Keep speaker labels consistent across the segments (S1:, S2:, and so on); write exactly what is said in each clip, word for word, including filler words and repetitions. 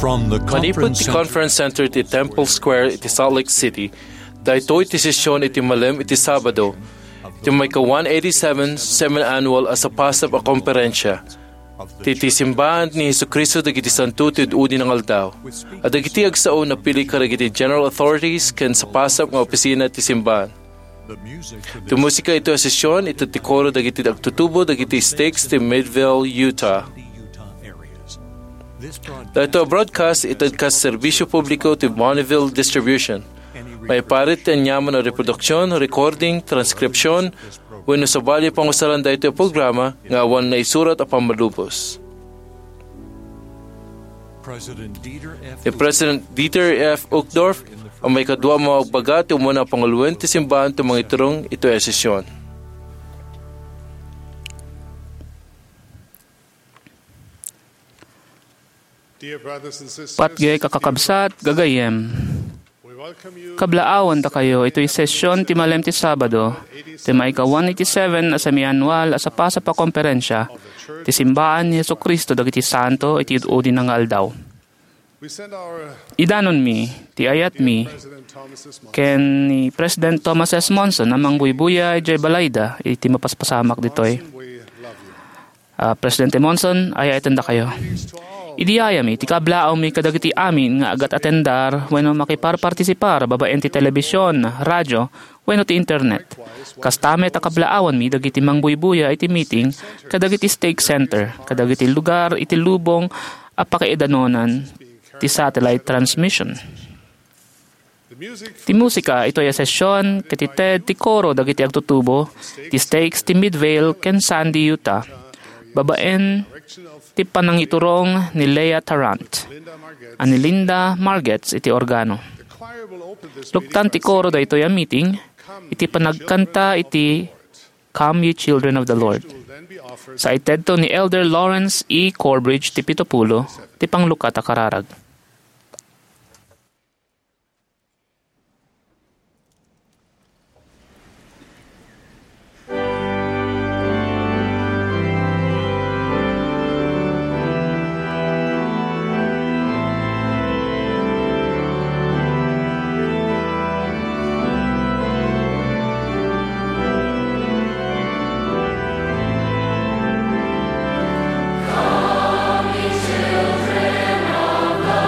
S1: From the
S2: Manipod
S1: conference
S2: ti Conference Center ti Temple Square iti Salt Lake City, dahito iti sesyon iti malim iti Sabado, iti may ka one eighty-seven semi-annual asapasap a komperensya, ti iti simbahan ni Jesucristo dagiti santo ti udi ng aldaw, at dagiti agsao na pili karagiti general authorities ken sapasap nga opisina ti simbahan. Ti musika ito a sesyon ito ti koro dagiti agtutubo dagiti stakes ti Midvale, Utah. Dahito broadcast ito kas serbisyo publiko ti Bonneville Distribution. May parit ang yaman na reproduksyon, recording, transkripsyon, wano sa bali pangusalan dahito yung programa nga awan na isurat at pamalubos. Si President Dieter F. Uchtdorf ang may kadwa mawagbaga ti umuna pangaluan ti simbahan ti mga iturong ito ay sesyon.
S3: Patgay kakakabsat, gagayem. Kablaawan ta kayo, ito'y sesyon ti malem ti Sabado, ti may ka one eighty-seven na semi-annual as a pasa pa komperensya, ti simbahan ni Jesucristo dagiti santo iti ududi ng aldaw. Idanon mi, ti ayat mi, ken ni President Thomas S. Monson amang buybuya ijay balayda, iti mapaspasamak ditoy. Uh, Presidente Monson, ayatan da kayo. Idiyaya mi, ti kablaaw mi kadagiti amin nga agat atendar wenno makiparpartisipar babaen ti telebisyon, radyo, wenno ti internet. Kastame ta kablaawan mi dagiti mangbuybuya iti meeting kadagiti stake center, kadagiti lugar iti lubong a pakaidanon ti satellite transmission. Ti musika ito ay sesyon kiti Ted ti koro dagiti agtutubo ti stakes ti Midvale ken Sandy, Utah. Babaen ti panangiturong ni Leah Tarrant, ani Linda Margetts iti organo. Luktan ti koro da ito yung meeting, iti panagkanta iti Come Ye Children of the Lord. Sa itedto ni Elder Lawrence E. Corbridge ti Pitopulo, ti panglukat a kararag.
S4: Children of the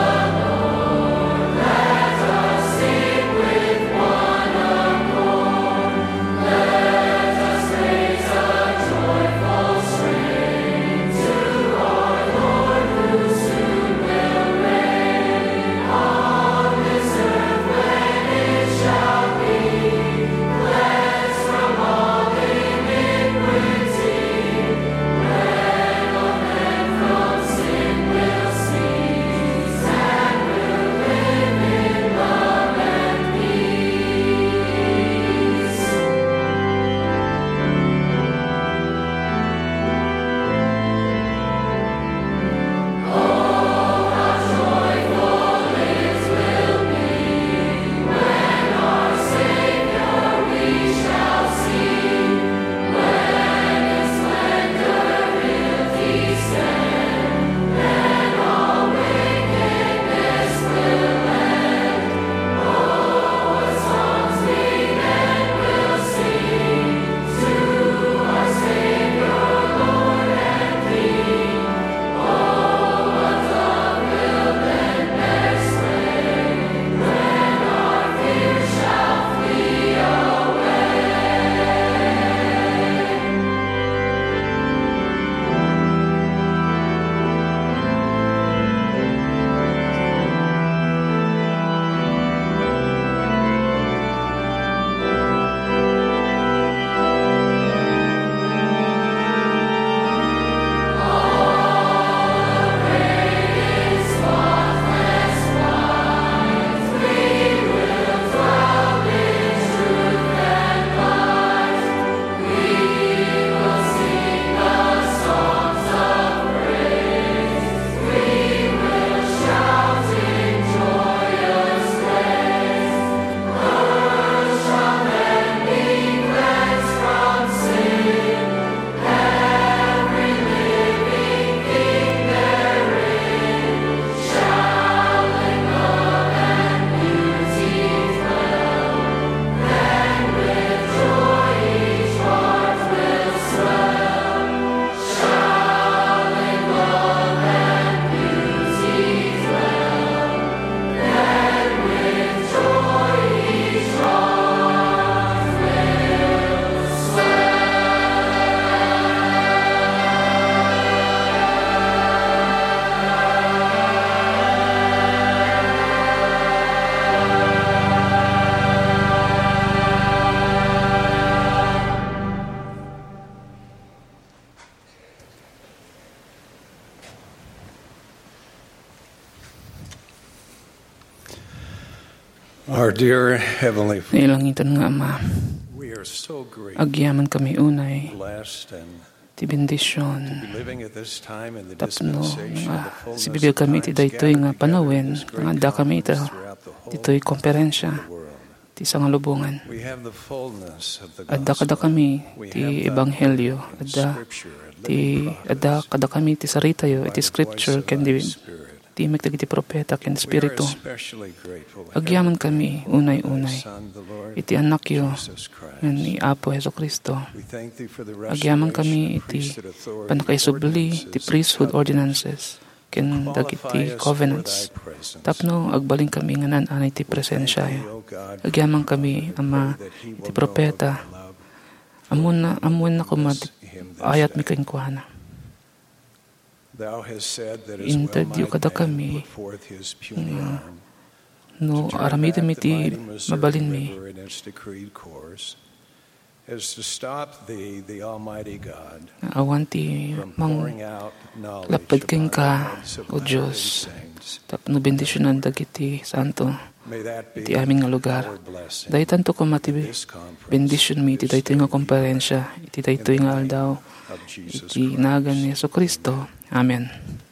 S1: Our dear Heavenly Father,
S3: Nailangitan nga Ama,
S1: we are so grateful,
S3: agyaman kami unay,
S1: blessed, and
S3: ti bendisyon,
S1: be living at this time in the
S3: tapno,
S1: dispensation
S3: nga,
S1: of the fullness
S3: si bibig kami
S1: of
S3: ti
S1: times
S3: daytoy nga
S1: gathered
S3: panawin,
S1: together in this
S3: nga
S1: great
S3: da kami ita,
S1: conference throughout the whole
S3: dito'y komperensya,
S1: world.
S3: ti sangalubungan.
S1: We have the fullness of the
S3: Adda kada
S1: gospel.
S3: kami
S1: We
S3: ti
S1: have the
S3: ebanghelyo,
S1: living
S3: adda
S1: scripture, a living
S3: ti
S1: prophet
S3: adda kada kami ti saritayo,
S1: by
S3: iti
S1: the voice
S3: scripture,
S1: of
S3: ken
S1: thy
S3: di
S1: Spirit.
S3: ti magdagiti propeta, ken
S1: We are
S3: spiritu.
S1: especially grateful,
S3: Agyaman kami,
S1: Heavenly Father,
S3: unay-unay,
S1: thy Son, the Lord
S3: iti anak yo,
S1: Jesus Christ.
S3: nga ni Apo Heso Kristo.
S1: We thank thee for the
S3: Agyaman
S1: restoration
S3: kami
S1: of
S3: iti
S1: priesthood authority,
S3: panakaisubli, ti
S1: ordinances,
S3: priesthood
S1: and
S3: ordinances, ken
S1: qualify
S3: dagiti
S1: us
S3: covenants.
S1: for thy presence.
S3: Tapno, agbaling kami nga nan anay ti presensya.
S1: Thank thee, O God, for
S3: Agyaman
S1: the
S3: kami,
S1: Lord,
S3: Ama,
S1: that he will
S3: iti
S1: know
S3: propeta,
S1: of thy love.
S3: amon na, amon na kumati,
S1: Him this
S3: ayat mi
S1: day.
S3: kainkuhana.
S1: Thou hast said that as
S3: Interview
S1: well
S3: kada
S1: might man
S3: kami,
S1: put forth his puny
S3: nga,
S1: arm
S3: no,
S1: to turn
S3: aramidin mi
S1: back the
S3: ti
S1: mighty Missouri
S3: mabalin mi.
S1: River in its decreed course, as to stop thee, the Almighty God,
S3: Awan ti
S1: from
S3: mang
S1: pouring out knowledge
S3: lapad keng
S1: upon
S3: ka,
S1: the heads of
S3: o
S1: thy
S3: Diyos.
S1: saints.
S3: Tapno bendisyonan dagiti santo,
S1: May that be
S3: iti aming nga lugar.
S1: our blessing
S3: Dahi tanto ko
S1: at
S3: mati
S1: this conference
S3: bendisyon mi, iti
S1: this
S3: daytoy nga
S1: day
S3: komperensya, iti daytoy nga aldaw,
S1: of Jesus
S3: iti
S1: Christ.
S3: nagan ni Yeso Kristo. Amen.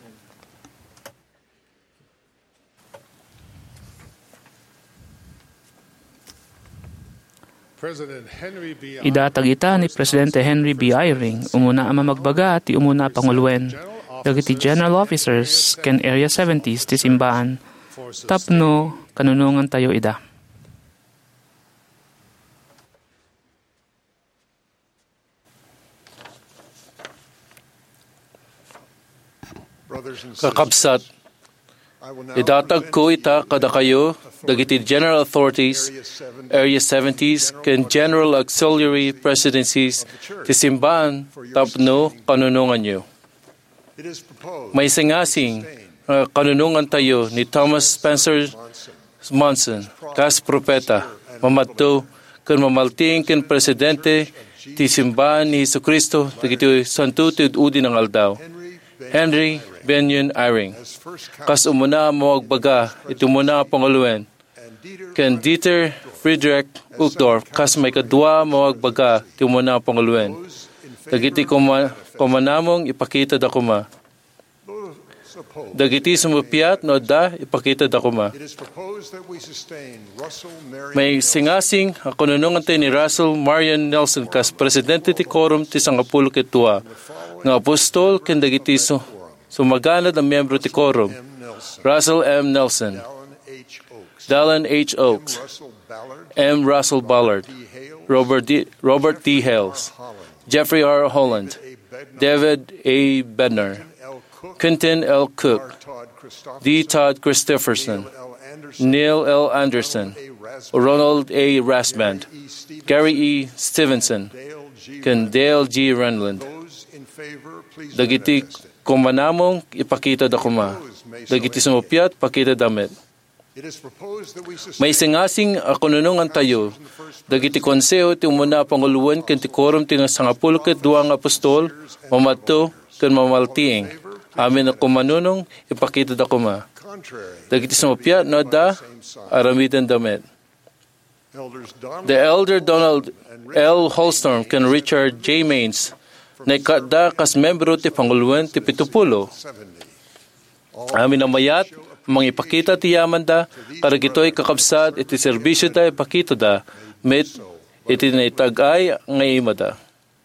S4: President Henry B.
S3: Idatag ita ni Presidente Henry B. Eyring, umuna ang mamagbaga ti umuna pangulwen, dagiti general officers ken Area seventies ti simbaan, tapno kanunungan tayo ida.
S2: Kakabsat, idatag ko ita kada kayo, dagiti general authorities, Area seventies, ken general auxiliary presidencies, ti simbaan, tapno kanunungan nyo. May singasing uh, kanunungan tayo ni Thomas Spencer Monson, kas propeta, mamadto, ken mamalting ken presidente, ti simbaan ni Jesucristo, dagiti santo ti udi ng aldaw. Henry Benyon Eyring, kas umuna mawagbaga, iti umuna panguluan, ken Dieter Friedrich Uchtdorf, kas may kadwa mawagbaga, iti umuna panguluan. Dagiti kuma, kumanamong ipakita da kuma. Dagiti sumupiyat no da ipakita da kuma. May singasing ako nunungan tayo ni Russell Marion Nelson kas presidente ti Quorum ti Sangapulo Ketua, nga apostol ken dagiti su sumaganad ang membro ti Quorum, Russell M. Nelson, Dallin H. Oaks, M. Russell Ballard, Robert D. Robert D. Hales, Jeffrey R. Holland, David A. Bednar, Quentin L. Cook, D. Todd Christopherson, Neil L. Anderson, Ronald A. Rasband, Gary E. Stevenson, ken Dale G. Renland. Dagiti kumanamong ipakita da kuma. Dagiti sumupyat pakita damit. May singasing ako nunungan tayo. Dagiti konseho ti umuna panguluan ken ti Quorum ti sangapulo ket duang apostol, mamadto ken mamaltiing. Amin na kumanunong ipakita da kuma. Dagiti sumupyat no da aramitan damit. The elder Donald L. Holstorm ken Richard J. Maines na ikada kas membro ti panguluan ti pitupulo. Amin na mayat, mga ipakita ti yaman da, karagito'y kakabsat, iti serbisyo da, ipakita da, met, iti na itagay, ngay imada.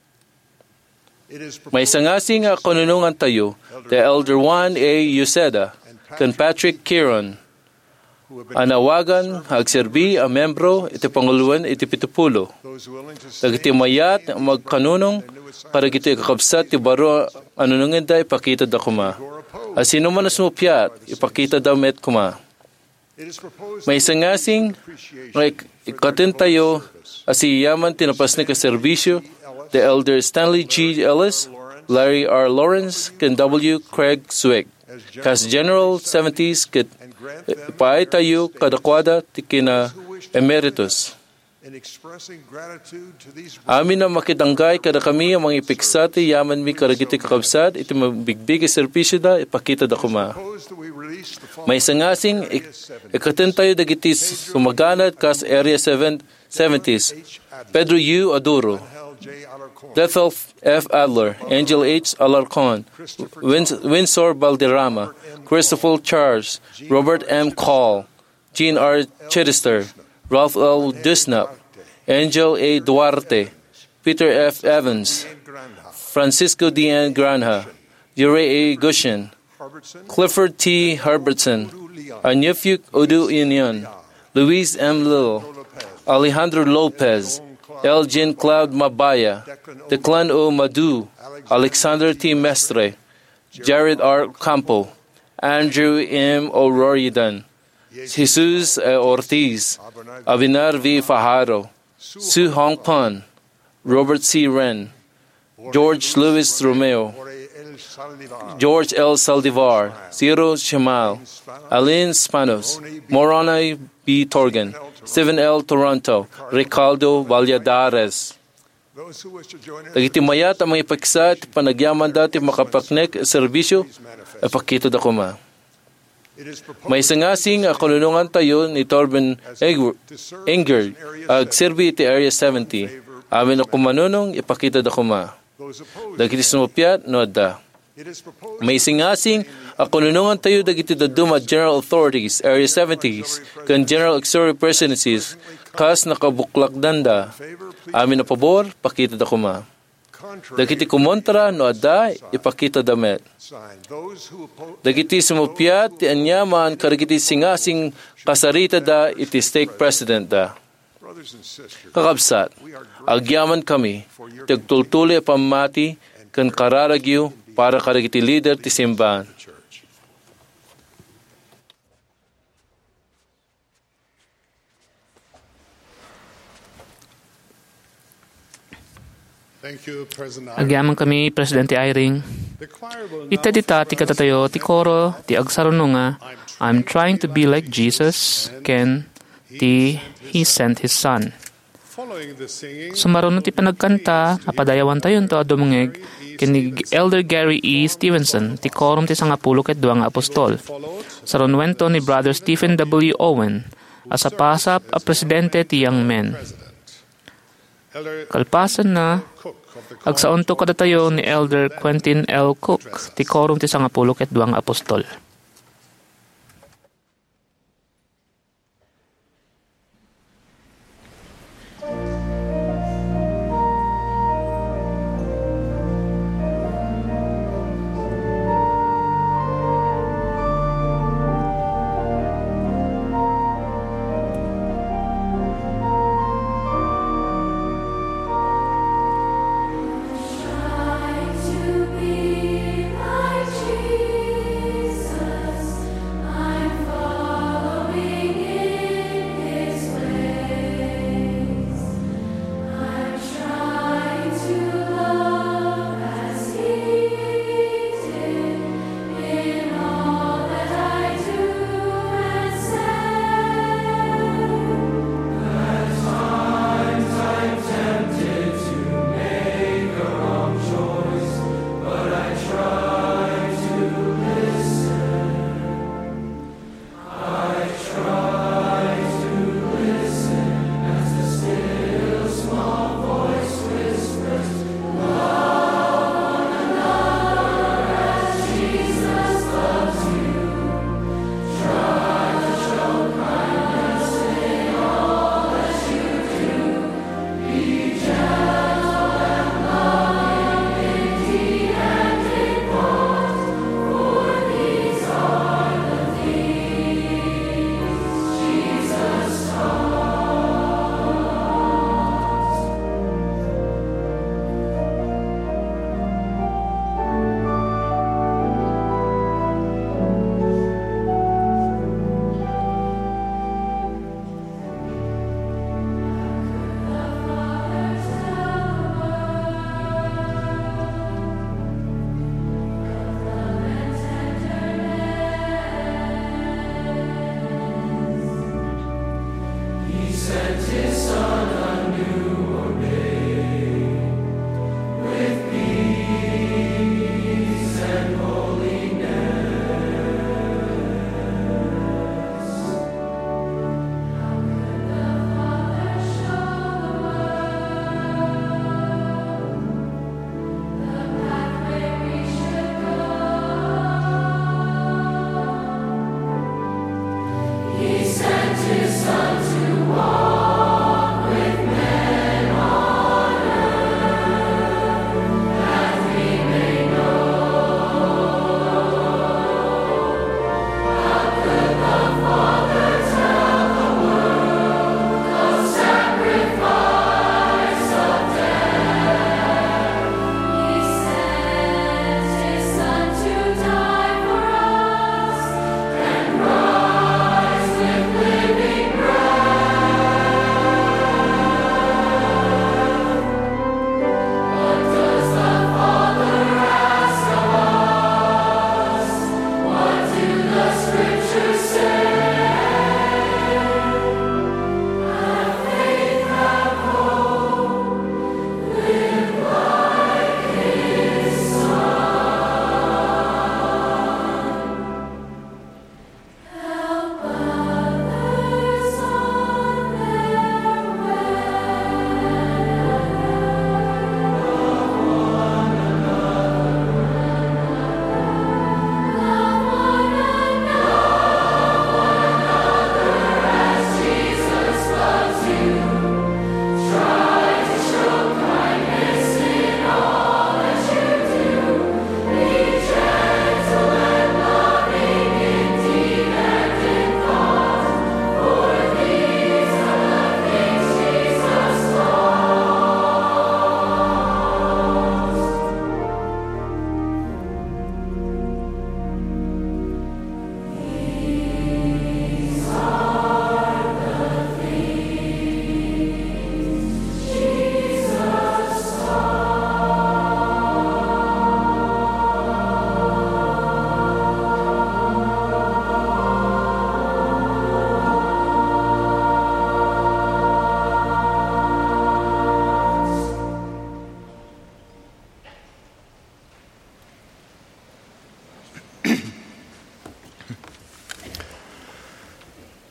S2: May sangasing kanunungan tayo, the elder Juan A. Yuseda, ken Patrick Kiron, anawagan, agserbi, a membro, iti panguluan, iti pitupulo. Dagiti mayat, magkanunong, karagito'y kakabsat, ti baro, anunungin da, ipakita da kuma. Asino man sumupyat, ipakita daw met kuma. May sangasing, ikatin tayo, asi yaman tinapas ni kaserbisyo, the elder Stanley G. Ellis, Larry R. Lawrence, ken W. Craig Swick, kas General seventies, ket ipaay tayo kadakwada ti kina emeritus.
S1: in expressing gratitude to these
S2: Amin na makitanggay kada kami ang mga ipiksati yaman mi karagiti kakabsat iti mabigbig servisyo da ipakita da kuma.
S1: proposed that we release the following
S2: May sangasing ik- ikatin tayo dagiti sumaganat kas Area seventies. Pedro U. Aduro,
S1: Hal J. Alarcon,
S2: Bethel F. Adler, Angel H. Alarcon, Win- Windsor Balderrama, Christopher Charles, Robert M. Call, Gene R. Chittister, Ralph L. Dusnap, Angel A. Duarte, Peter F. Evans, Francisco D. N. Granha, Ure A. Gushin,
S1: Robertson,
S2: Clifford T. Herbertson, our nephew Udu Union, Luis M. Little, Alejandro Lopez, Elgin Cloud Mabaya, Declan O. Madu, Alexander T. Mestre, Jared R. Campo, Andrew M. O'Riordan, Jesus uh, Ortiz, Abinar V. Fajaro, Su Hong Pan, Robert C. Wren, George Luis Romeo,
S1: Jorge L. Saldivar,
S2: George L. Saldivar, Ciro Chimal, Aline Spanos, Morona B. Torgan, Stephen L. Toronto, Ricardo Valladares.
S1: those who wish to join us,
S2: Dagiti mayat ang mga ipaksa at panagyaman dati makapaknek serbisyo, ipakita da kuma.
S1: it is proposed
S2: May sangasing a kalunungan tayo ni Torben Eg- Enger, ag serbi iti Area seventy. Amin na kumanunong, ipakita da kuma.
S1: those opposed.
S2: Dagiti sumupyat, no da.
S1: It is proposed
S2: May singasing a kununungan tayo dagiti daduma General Authorities, Area seventies, kan General Auxiliary Presidencies, kas nakabuklakdan da.
S1: favor, please
S2: Amin na pabor, pakita da kuma.
S1: contrary
S2: Dagiti kumontra, no da, ipakita da met.
S1: sign. Those who oppose
S2: Dagiti sumupyat, ti anyaman, karagiti singasing kasarita da, iti stake president da.
S1: brothers and sisters,
S2: Kakabsat, agyaman kami, tagtultuli pamati, kan kararagyo, para karagiti leader ti simbahan.
S1: church. Thank you, President.
S3: Agyaman kami, Presidente Iring.
S1: The choir will now
S3: Ita dita ti katatayo, ti koro, ti agsarununga, I'm trying to be like Jesus, ken ti He sent His Son.
S1: following the singing.
S3: Sumaruno ti panagkanta, napadayawan tayo to adumungeg, ken ni Elder Gary E. Stevenson, ti korum ti sangapulo ket duwa nga apostol. Sarunwento ni Brother Stephen W. Owen, asapasap a presidente ti Young Men.
S1: Elder
S3: Kalpasan na,
S1: Cook of the
S3: agsaon to kadatayo ni Elder Quentin L. Cook, ti korum ti sangapulo ket duwa nga apostol.
S4: To be like Jesus.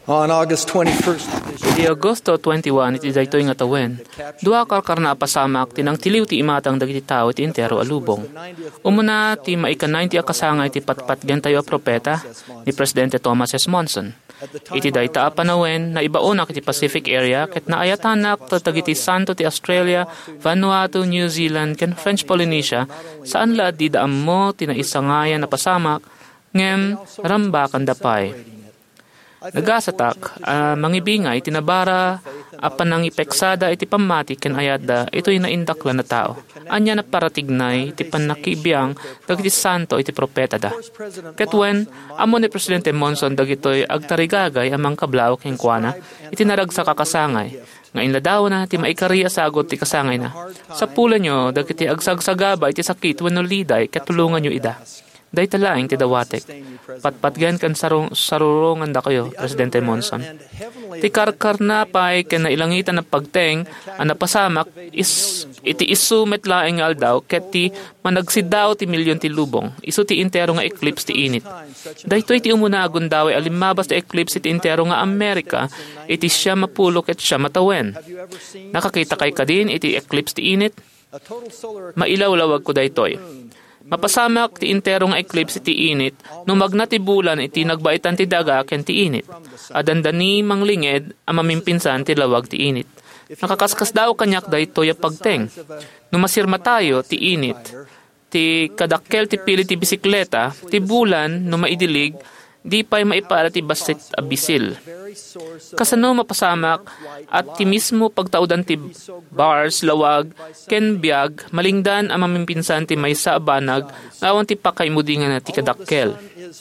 S4: On August twenty-first,
S3: Iti Agosto twenty-one iti daytoy nga tawen, duha ka karna pasamak tinang tiliw ti imatang dagiti tao iti entero alubong. Umuna ti maika ninety a kasangay ti patpatgen tayo a propeta ni Presidente Thomas S. Monson. Iti dayta a panawen na ibaonak iti Pacific area ket naayatanak tatagiti santo ti Australia, Vanuatu, New Zealand ken French Polynesia saan la di daammo ti naisangayan na pasamak ngem rambakan dapay. Nagasatak, uh, mangibingay, tinabara, apan nang ipeksada, iti pamati, ken ayada, ito'y naindakla na tao. Anya na paratignay, iti panakibiyang, dagiti santo, iti propeta da. Ketwen, amo ni Presidente Monson, dagito'y agtarigagay, amang kablaw, ken kuana, iti naragsa kakasangay. Nga inladaw na, ti maikariya sagot, ti kasangay na. Sa pula nyo, dagiti agsagsagaba, iti sakit, wano liday, katulungan nyo ida. Day talaing ti dawatek. Patpatgan kan sarung, sarurungan da kayo, Presidente Monson. Ti karkar na pa'y ken nailangitan na pagteng, ang napasamak, is, iti isu metlaeng nga aldaw, ket ti managsidaw ti milyon ti lubong. Isu ti intero nga eclipse ti init. Daytoy ti umuna agundaw, alimabas ti eclipse ti intero nga Amerika, iti siya mapulo ket siya matawen. Nakakita kay kadin, iti eclipse ti init? Mailawlawag ko daytoy. Mapasamak ti intero nga eclipse ti init, no magnati bulan iti nagbaitan ti daga ken ti init. Adandani manglinged ang mamimpinsan ti lawag ti init. Nakakaskas daw kanyak daytoy a pagteng. No masirma tayo ti init, ti kadakkel ti pili ti bisikleta, ti bulan no maidilig, di pa'y maipara ti basit abisil. Kasano mapasamak at ti mismo pagtaudan ti bars, lawag, ken biyag, malingdan ang mamimpinsan ti may sa abanag, ngawan ti pakaimudingan na ti kadakkel.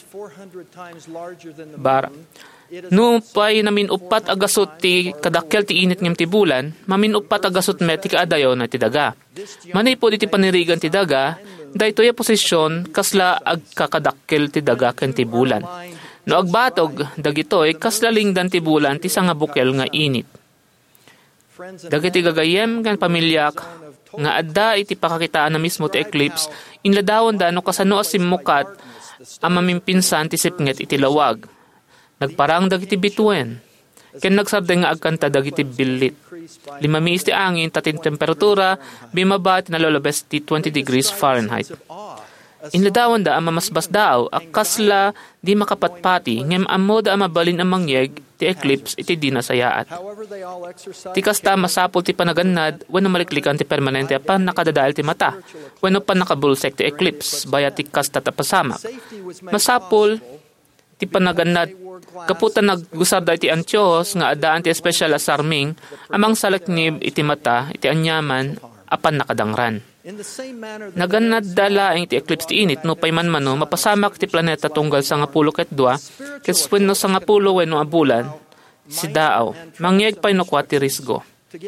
S3: Bara. No pa'y namin upat agasot ti kadakkel ti init ngem ti bulan, mamin upat agasot met ti kaadayo na ti daga. Manay po di ti panirigan ti daga, daytoy a posisyon kasla agkakadakkel ti daga ken ti bulan. No agbatog dagitoy kasla lingdan ti bulan ti sanga bukel nga init. Dagiti gagayem ken pamilyak nga adda iti pakakitaan na mismo ti eclipse inladawon da no kasano asimmukat ang mamimpinsan ti sipnget iti lawag. Nagparang dagiti bituen ken nagsabday nga agkanta dagiti billit. Lima miis ti angin tatin temperatura bimaba ti nalolabes ti twenty degrees Fahrenheit. Inladawan da ang mamasbas daaw akasla di makapatpati ngem ammo da mabalin ang mangyeg ti eclipse iti di nasayaat. Ti kasta masapol ti panagannad wenno maliklikan ti permanente pan nakadadael ti mata wenno pan nakabulsek ti eclipse bayat ti kasta tapasamak. Masapol ti panagannad kaputan naggusar da iti Antiochos nga adaan ti espesyal a sarming amang salaknib iti mata iti anyaman apan nakadangran. Nagannad dala ang iti eclipse ti init no pay manmano mapasamak ti planeta tunggal sa nga pulo ket dua ket wenno sa nga pulo wenno a bulan si daaw mangyeg pay no kwa ti risgo.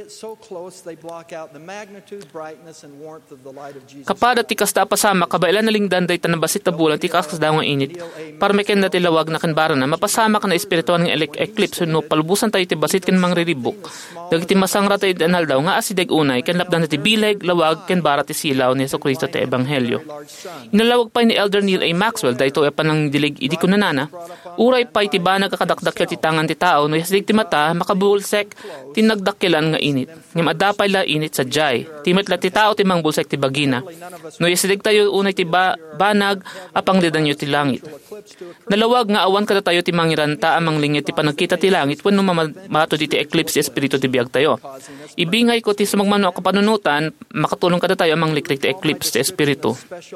S3: Kapada ti kasta pasama kabailan na lingdan day tanabasit na bulan ti kaskas daw nga init para may kenda ti lawag na kanbara na mapasama ka na espirituan nga eclipse no palubusan tayo ti basit ken mangriribok dagiti masangra tayo danal daw nga asideg unay ken lapdan ti bileg lawag ken bara ti silaw ni Jesucristo ti ebanghelyo. Inalawag pa ni Elder Neil A. Maxwell dayto e panang dilig idi kunanana uray pay ti banag kakadakdakkel ti tangan ti tao no yasdig ti mata makabulsek ti nagdakkelan nga init. Ngem adapay la init sa jay. Timet la ti tao ti mangbulsek ti bagina. No yasidig tayo unay ti ba- banag apang lidan nyo ti langit. Nalawag nga awan kada tayo ti mangiranta amang lingit ti panagkita ti langit wenno mamato di ti eclipse ti espiritu ti biag tayo. Ibingay ko ti sumagmano ako panunutan makatulong kada tayo amang liklik ti eclipse ti espiritu.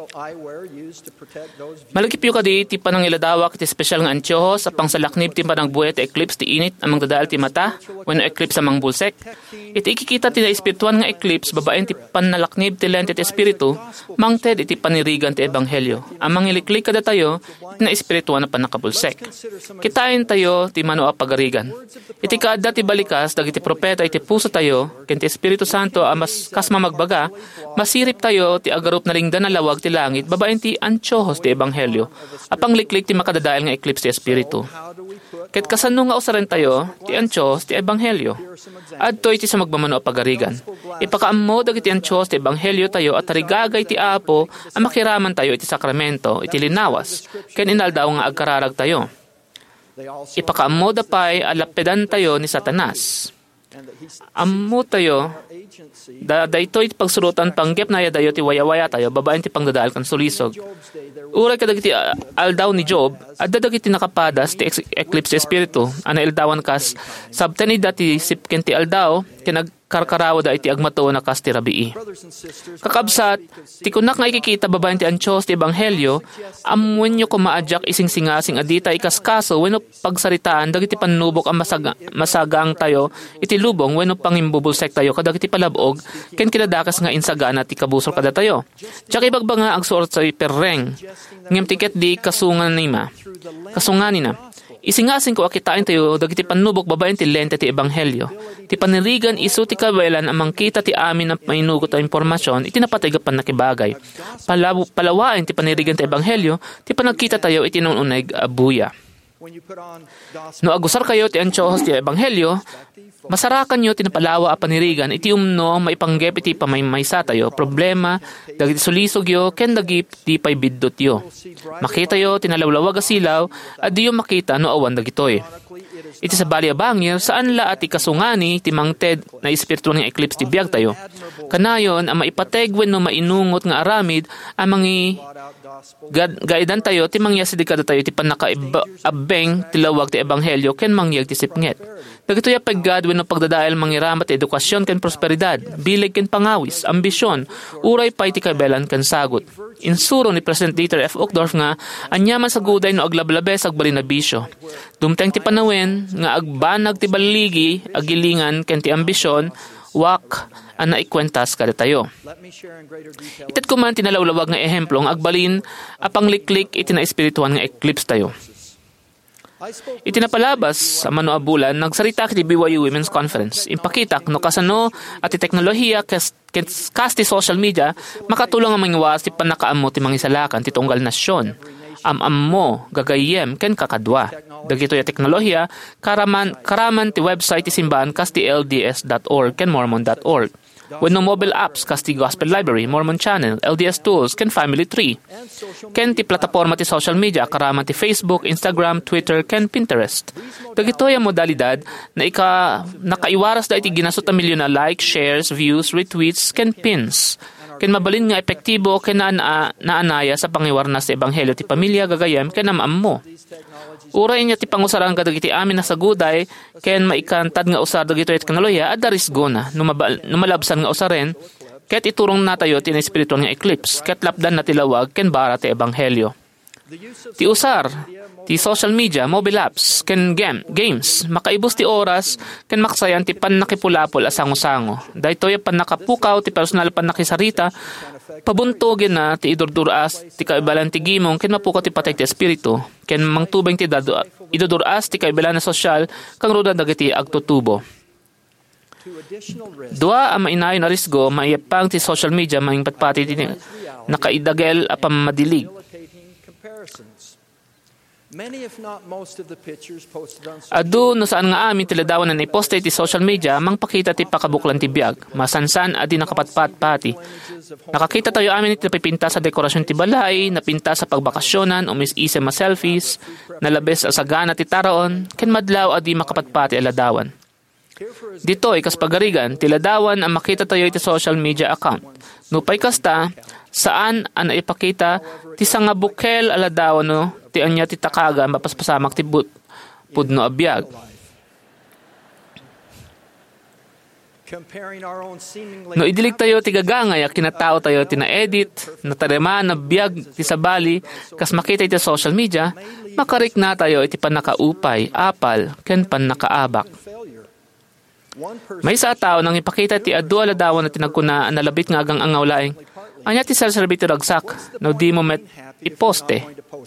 S3: Malagipyo kadi ti panangiladawak ti espesyal nga Antiochos apang salaknib ti panagbuhay ti eclipse ti init amang dadaal ti mata wenno eclipse amang bulsek. Iti ikikita ti na espirituan nga eclipse babaen ti panalaknib ti lente ti espiritu mangted iti panirigan ti ebanghelyo. Amang iliklik kada tayo iti na espirituan na panakabulsek. Kitain tayo ti mano a pagarigan. Iti kaadda ti balikas dagiti propeta iti puso tayo ken ti Espiritu Santo a mas kasma magbaga masirip tayo ti agarup na lingdan na lawag ti langit babaen ti Antiochos ti ebanghelyo. Apang liklik ti makadadael nga eclipse ti espiritu. Ket kasano nga usaren tayo ti Antiochos ti ebanghelyo. Adtoy ti sa magmamano a pagarigan. Ipakaammo dagiti Antiochos ti ebanghelyo tayo at tarigagay ti Apo ang makiraman tayo iti sakramento iti linawas ken inaldaw nga agkararag tayo. ipakaammo da pay alapedan tayo ni Satanas. Ammo tayo, da daytoy pagsurutan panggep na dayo ti waya-waya tayo, babaen ti pangdadaal kan sulisog. Uray kadag iti uh, aldaw ni Job, at dadag iti nakapadas ti eclipse espiritu, ana ildawan kas, sabtani dati sipken ti aldaw, kinagkarkarawa da iti agmato na kas ti rabii. Kakabsat, ti kunak nga ikikita babaen ti anchos ti ebanghelyo, amuin nyo kumaadyak ising singasing adita ikas kaso, weno pagsaritaan, dagiti panubok ang masaga, masagang tayo, iti lubong, weno pangimbubulsek tayo, kadag iti palabog, ken kinadakas nga insagana ti kabusor kada tayo. Tsak ibagba nga agsuot sa perreng, ngem tiket di kasungan nima, kasunganin na. Isingasing ko akitain tayo, dagiti panubok babaen ti lente ti ebanghelyo. Ti panirigan isu ti kawelan amang kita ti amin na mainugot a impormasyon, iti napatigapan na kibagay. Palaw, palawain ti panirigan ti ebanghelyo, ti panagkita tayo iti nununeg abuya. No agusar kayo ti anchohos ti ebanghelyo, masarakan nyo tinapalawa a panirigan, iti umno maipanggep iti pamaymaysa tayo, problema, dagiti sulisog yo, ken dagiti pay biddot yo. Makita yo, tinalawlawag a silaw, at di yo makita no awan dagitoy. Iti sa bali abangir, saan la at ikasungani, ti mangted na espiritu ng eclipse ti biyag tayo. Kanayon, ang maipategwen no mainungot nga aramid, ang mangi gaidan tayo, ti mangyasi di kada tayo, ti panakaabeng, ti lawag ti ebanghelyo, ken mangyag ti sipnget. Dagito ya paggadwen no pagdadael mangiramat ti edukasyon ken prosperidad, bilig ken pangawis, ambisyon, uray pay ti kabelan ken sagot. Insuro ni President Dieter F. Uchtdorf nga, anyaman sa guday no aglablabes agbalin na bisyo. Dumteng ti panawen, nga agbanag ti baligi, agilingan ken ti ambisyon, wak, ana ikwentas kada tayo. Itat ko man tinalawlawag nga ehemplo, nga agbalin, apang liklik iti na espirituan nga eclipse tayo. Itinapalabas sa manuabulan, nagsarita kiti B Y U Women's Conference. Impakitak no kasano at ti teknolohiya kas, kas ti social media makatulong ang mangiwas ti panakaammo ti mangisalakan ti tunggal nasyon. Am-am mo, gagayem, ken kakadwa. Dagito ya teknolohiya, karaman, karaman ti website ti simbahan kas ti L D S dot org ken mormon dot org. Wenno mobile apps kas ti Gospel Library, Mormon Channel, L D S Tools, ken Family Tree. Ken ti plataforma ti social media, karaman ti Facebook, Instagram, Twitter, ken Pinterest. Dagito yung modalidad na ika, nakaiwaras da iti ginasot a milyon na likes, shares, views, retweets, ken pins. Ken mabalin nga epektibo ken na naanaya sa pangiwarnas sa ebanghelyo ti pamilya gagayem ken amam mo. Uray niya ti pangusaran kadag iti amin na saguday, ken maikantad nga usar dagito iti teknolohiya, at darisgo na, numalabsan nga usaren, ket iturong na tayo ti na espiritu nga eclipse, ket lapdan na tilawag, ken bara ti ebanghelyo. Ti usar, ti social media, mobile apps, ken game, games, makaibos ti oras, ken maksayan ti panakipulapol asango-sango. Daytoy pan nakapukaw, ti personal pan nakisarita, pabuntogin na ti idurduras ti kaibalan ti gimong ken mapukaw ti patay ti espiritu ken mangtubeng ti dadu iduduras ti kaibalan na sosyal kang ruda dagiti agtutubo. Dua ang mainayon na risgo maiyapang ti social media maingpatpati ti nakaidagel a pamadilig. Adu no saan nga amin tiladawan na iposte ti social media mangpakita ti pakabuklan ti biag masansan adi nakapatpat pati. Nakakita tayo amin iti napipinta sa dekorasyon ti balay, napinta sa pagbakasyonan o mis-isem ma selfies, nalabes asagana ti taraon, ken madlaw adi makapatpati aladawan. Dito ikas pagarigan tiladawan ang makita tayo iti social media account. Nupay kasta saan ang ipakita ti sanga bukel aladawan no ti anya ti takaga mapaspasamak ti but pudno abiyag. No idilig tayo ti gagangay a kinatao tayo ti na-edit, natarema na biyag ti sabali, kas makita iti social media, makarik na tayo iti panakaupay, apal, ken panakaabak. May sa tao nang ipakita ti adu aladawan na tinagkuna ang nalabit nga agang angaw laing, anya ti sarserbi ti ragsak, no di mo met iposte.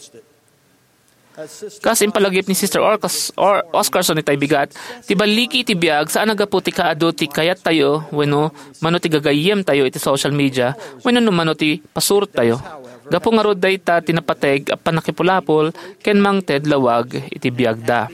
S3: Kas impalagip ni Sister Orcas, or Oscarson itay bigat, ti baliki ti biag saan nagapu ti kaado ti kayat tayo, weno mano ti gagayem tayo iti social media, weno no mano ti pasurot tayo. Gapu nga rod day ta tinapateg a panakipulapol, ken mang ted lawag iti biag da.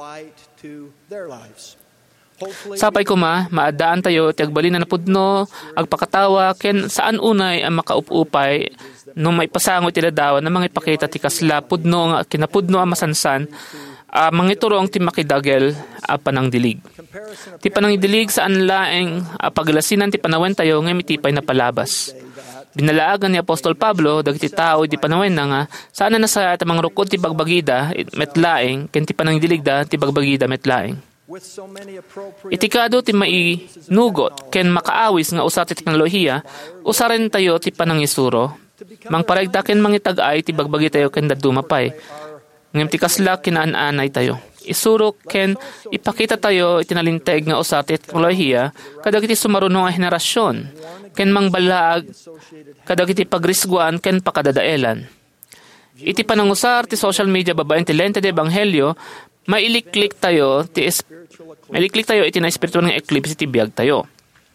S3: Sapay ko ma, maadaan tayo, ti agbalin na napudno, agpakatawa, ken saan unay ang makaup-upay, nung may pasango iti ladawan na mga ipakita ti kasla, pudno nga, kinapudno ang masansan, uh, mangiturong ti makidagel a panang dilig. Ti panang dilig saan laeng uh, paglasinan ti panawen tayo ng mitipay na palabas. Binalaagan ni Apostol Pablo dagiti tao di panawen na nga saan na sa tamang rukod ti bagbagida metlaeng ken ti panang dilig da ti bagbagida metlaeng. Itikado ti mainugot ken makaawis nga usa ti teknolohiya usaren tayo ti panangisuro mangparegta ken mangitag-ay ti bagbagi tayo ken daduma pay ngem ti kasla kinaan-anay tayo isuro ken ipakita tayo itinalinteg nga usa ti teknolohiya kadagiti sumarunong nga henerasyon ken mangbalaag kadagiti pagrisguan ken pakadadaelan. Iti panangusar ti social media babaen ti lente de ebanghelyo mailiklik tayo ti es- mailiklik tayo iti na espiritual nga eclipse ti biag tayo.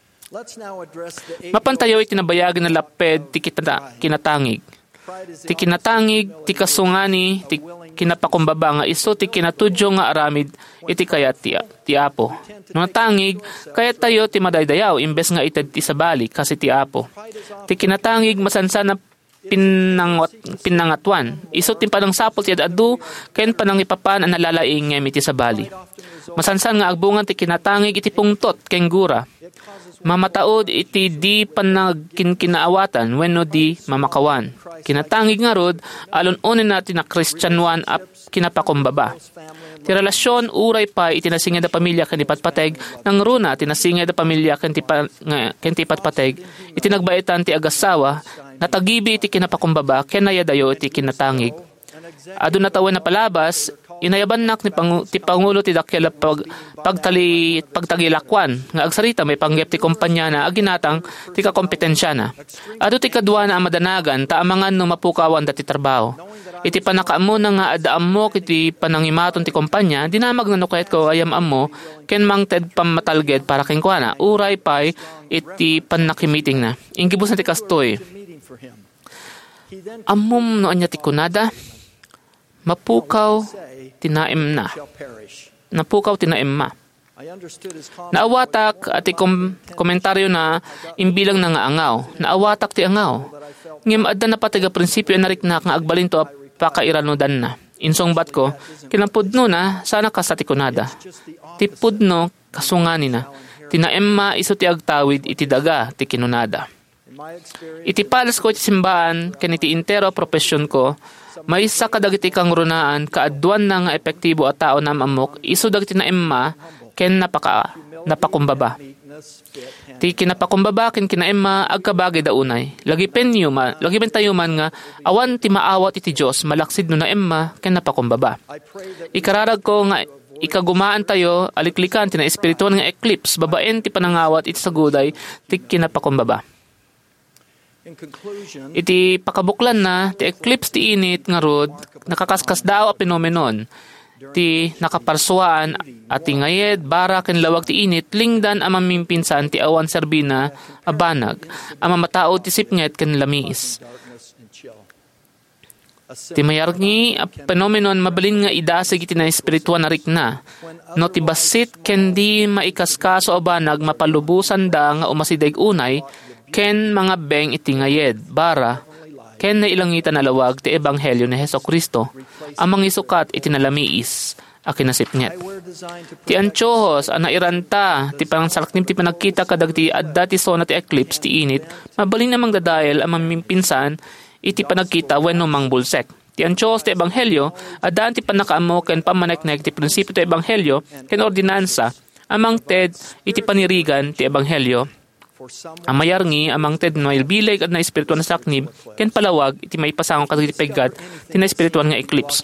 S3: Mapantayo iti nabayagin na laped ti kita, kinatangig. Ti kinatangig, ti kasungani, ti kinapakumbaba nga iso, ti kinatudyo nga aramid, iti kayat ti, ti apo. No natangig, kayat tayo ti madaydayaw, imbes nga ited ti sabali, kasi ti apo. Ti kinatangig, masansa na pinangat, pinangatwan. Iso ti panang sapol ti adu, ken panang ipapan ang nalalaing ngem iti sabali. Masansan nga agbungan ti kinatangig, iti pungtot, ken gura. Mamataod iti di panagkinkinaawatan wenno di mamakawan. Kinatangig nga rod, alon-unin natin na Kristyanuan at kinapakumbaba. Ti relasyon uray pa itinasingay da pamilya ken ipatpateg nang runa tinasingay da pamilya ken ti patpateg itinagbaitan ti agasawa natagibi iti kinapakumbaba ken nayadayo iti kinatangig. Adu natawan na palabas inayabanak ni Pangu, ti Pangulo ti dakkel pag pagtali pagtagilakwan nga agsarita may panggep ti kompanya na aginatang ti kakompetensya na. Adu ti kadwa na amadanagan ta amangan no mapukawan dati trabaho. Iti panakaamo na nga adaam mo kiti panangimaton ti kompanya dinamag na nukayat ko ayam amo ken mangted pamatalged para ken kuana uray pay iti panakimiting na. Ingibus na ti kastoy. Ammom no anya ti kunada mapukaw tinaim na. Napukaw tinaim ma. Naawatak at ikom komentaryo na imbilang na nga angaw. Naawatak ti angaw. Ngem adda na patiga prinsipyo na riknak nga agbalin to pakairanudan na. Insong bat ko, kinampudno na sana ka sa tikunada. Tipudno kasungani na. Tinaim ma iso ti agtawid iti daga ti kinunada. Iti palas ko iti simbaan ken iti intero profesyon ko may isa kadagiti kang runaan kaadwan na nga epektibo at tao na mamok iso dagiti na emma ken napaka napakumbaba. Ti kinapakumbaba ken kinaemma agkabagay da unay. Lagi pen yuman, lagi pen tayo man nga awan ti maawat iti Dios malaksid no na emma ken napakumbaba. Ikararag ko nga ikagumaan tayo aliklikan ti na espiritual nga eclipse babaen ti panangawat iti saguday ti kinapakumbaba. Iti pakabuklan na, ti eclipse ti init nga rod, nakakaskas daw a phenomenon. Ti nakaparsuaan at ti ngayed, bara ken lawag ti init, lingdan ang mamimpinsan ti awan serbina a banag, ang mamatao ti sipnget ken lamiis. Ti mayarngi a phenomenon mabalin nga idasig iti na espirituan na rikna. No ti basit ken di maikaskaso a banag mapalubusan da nga umasidag unay, ken mga beng iti ngayed, bara, ken nailangitan na lawag ti ebanghelyo ni Hesukristo, ang mga isukat iti nalamiis, a kinasipnget. Ti Antiohos, ang nairanta, ti pangsalaknim ti panagkita kadag ti adda ti sona ti eclipse ti init, mabalin namang dadael ang mamimpinsan, iti panagkita wenno mangbulsek. Ti Antiohos ti ebanghelyo, adaan ti panakaamo ken pamaneknek ti prinsipyo ti ebanghelyo, ken ordinansa, amang ted iti panirigan ti ebanghelyo, ang mayarngi amang ted no ilbileg at na espiritual na saknib ken palawag iti may pasangong kadagiti peggat ti na espiritual nga eclipse.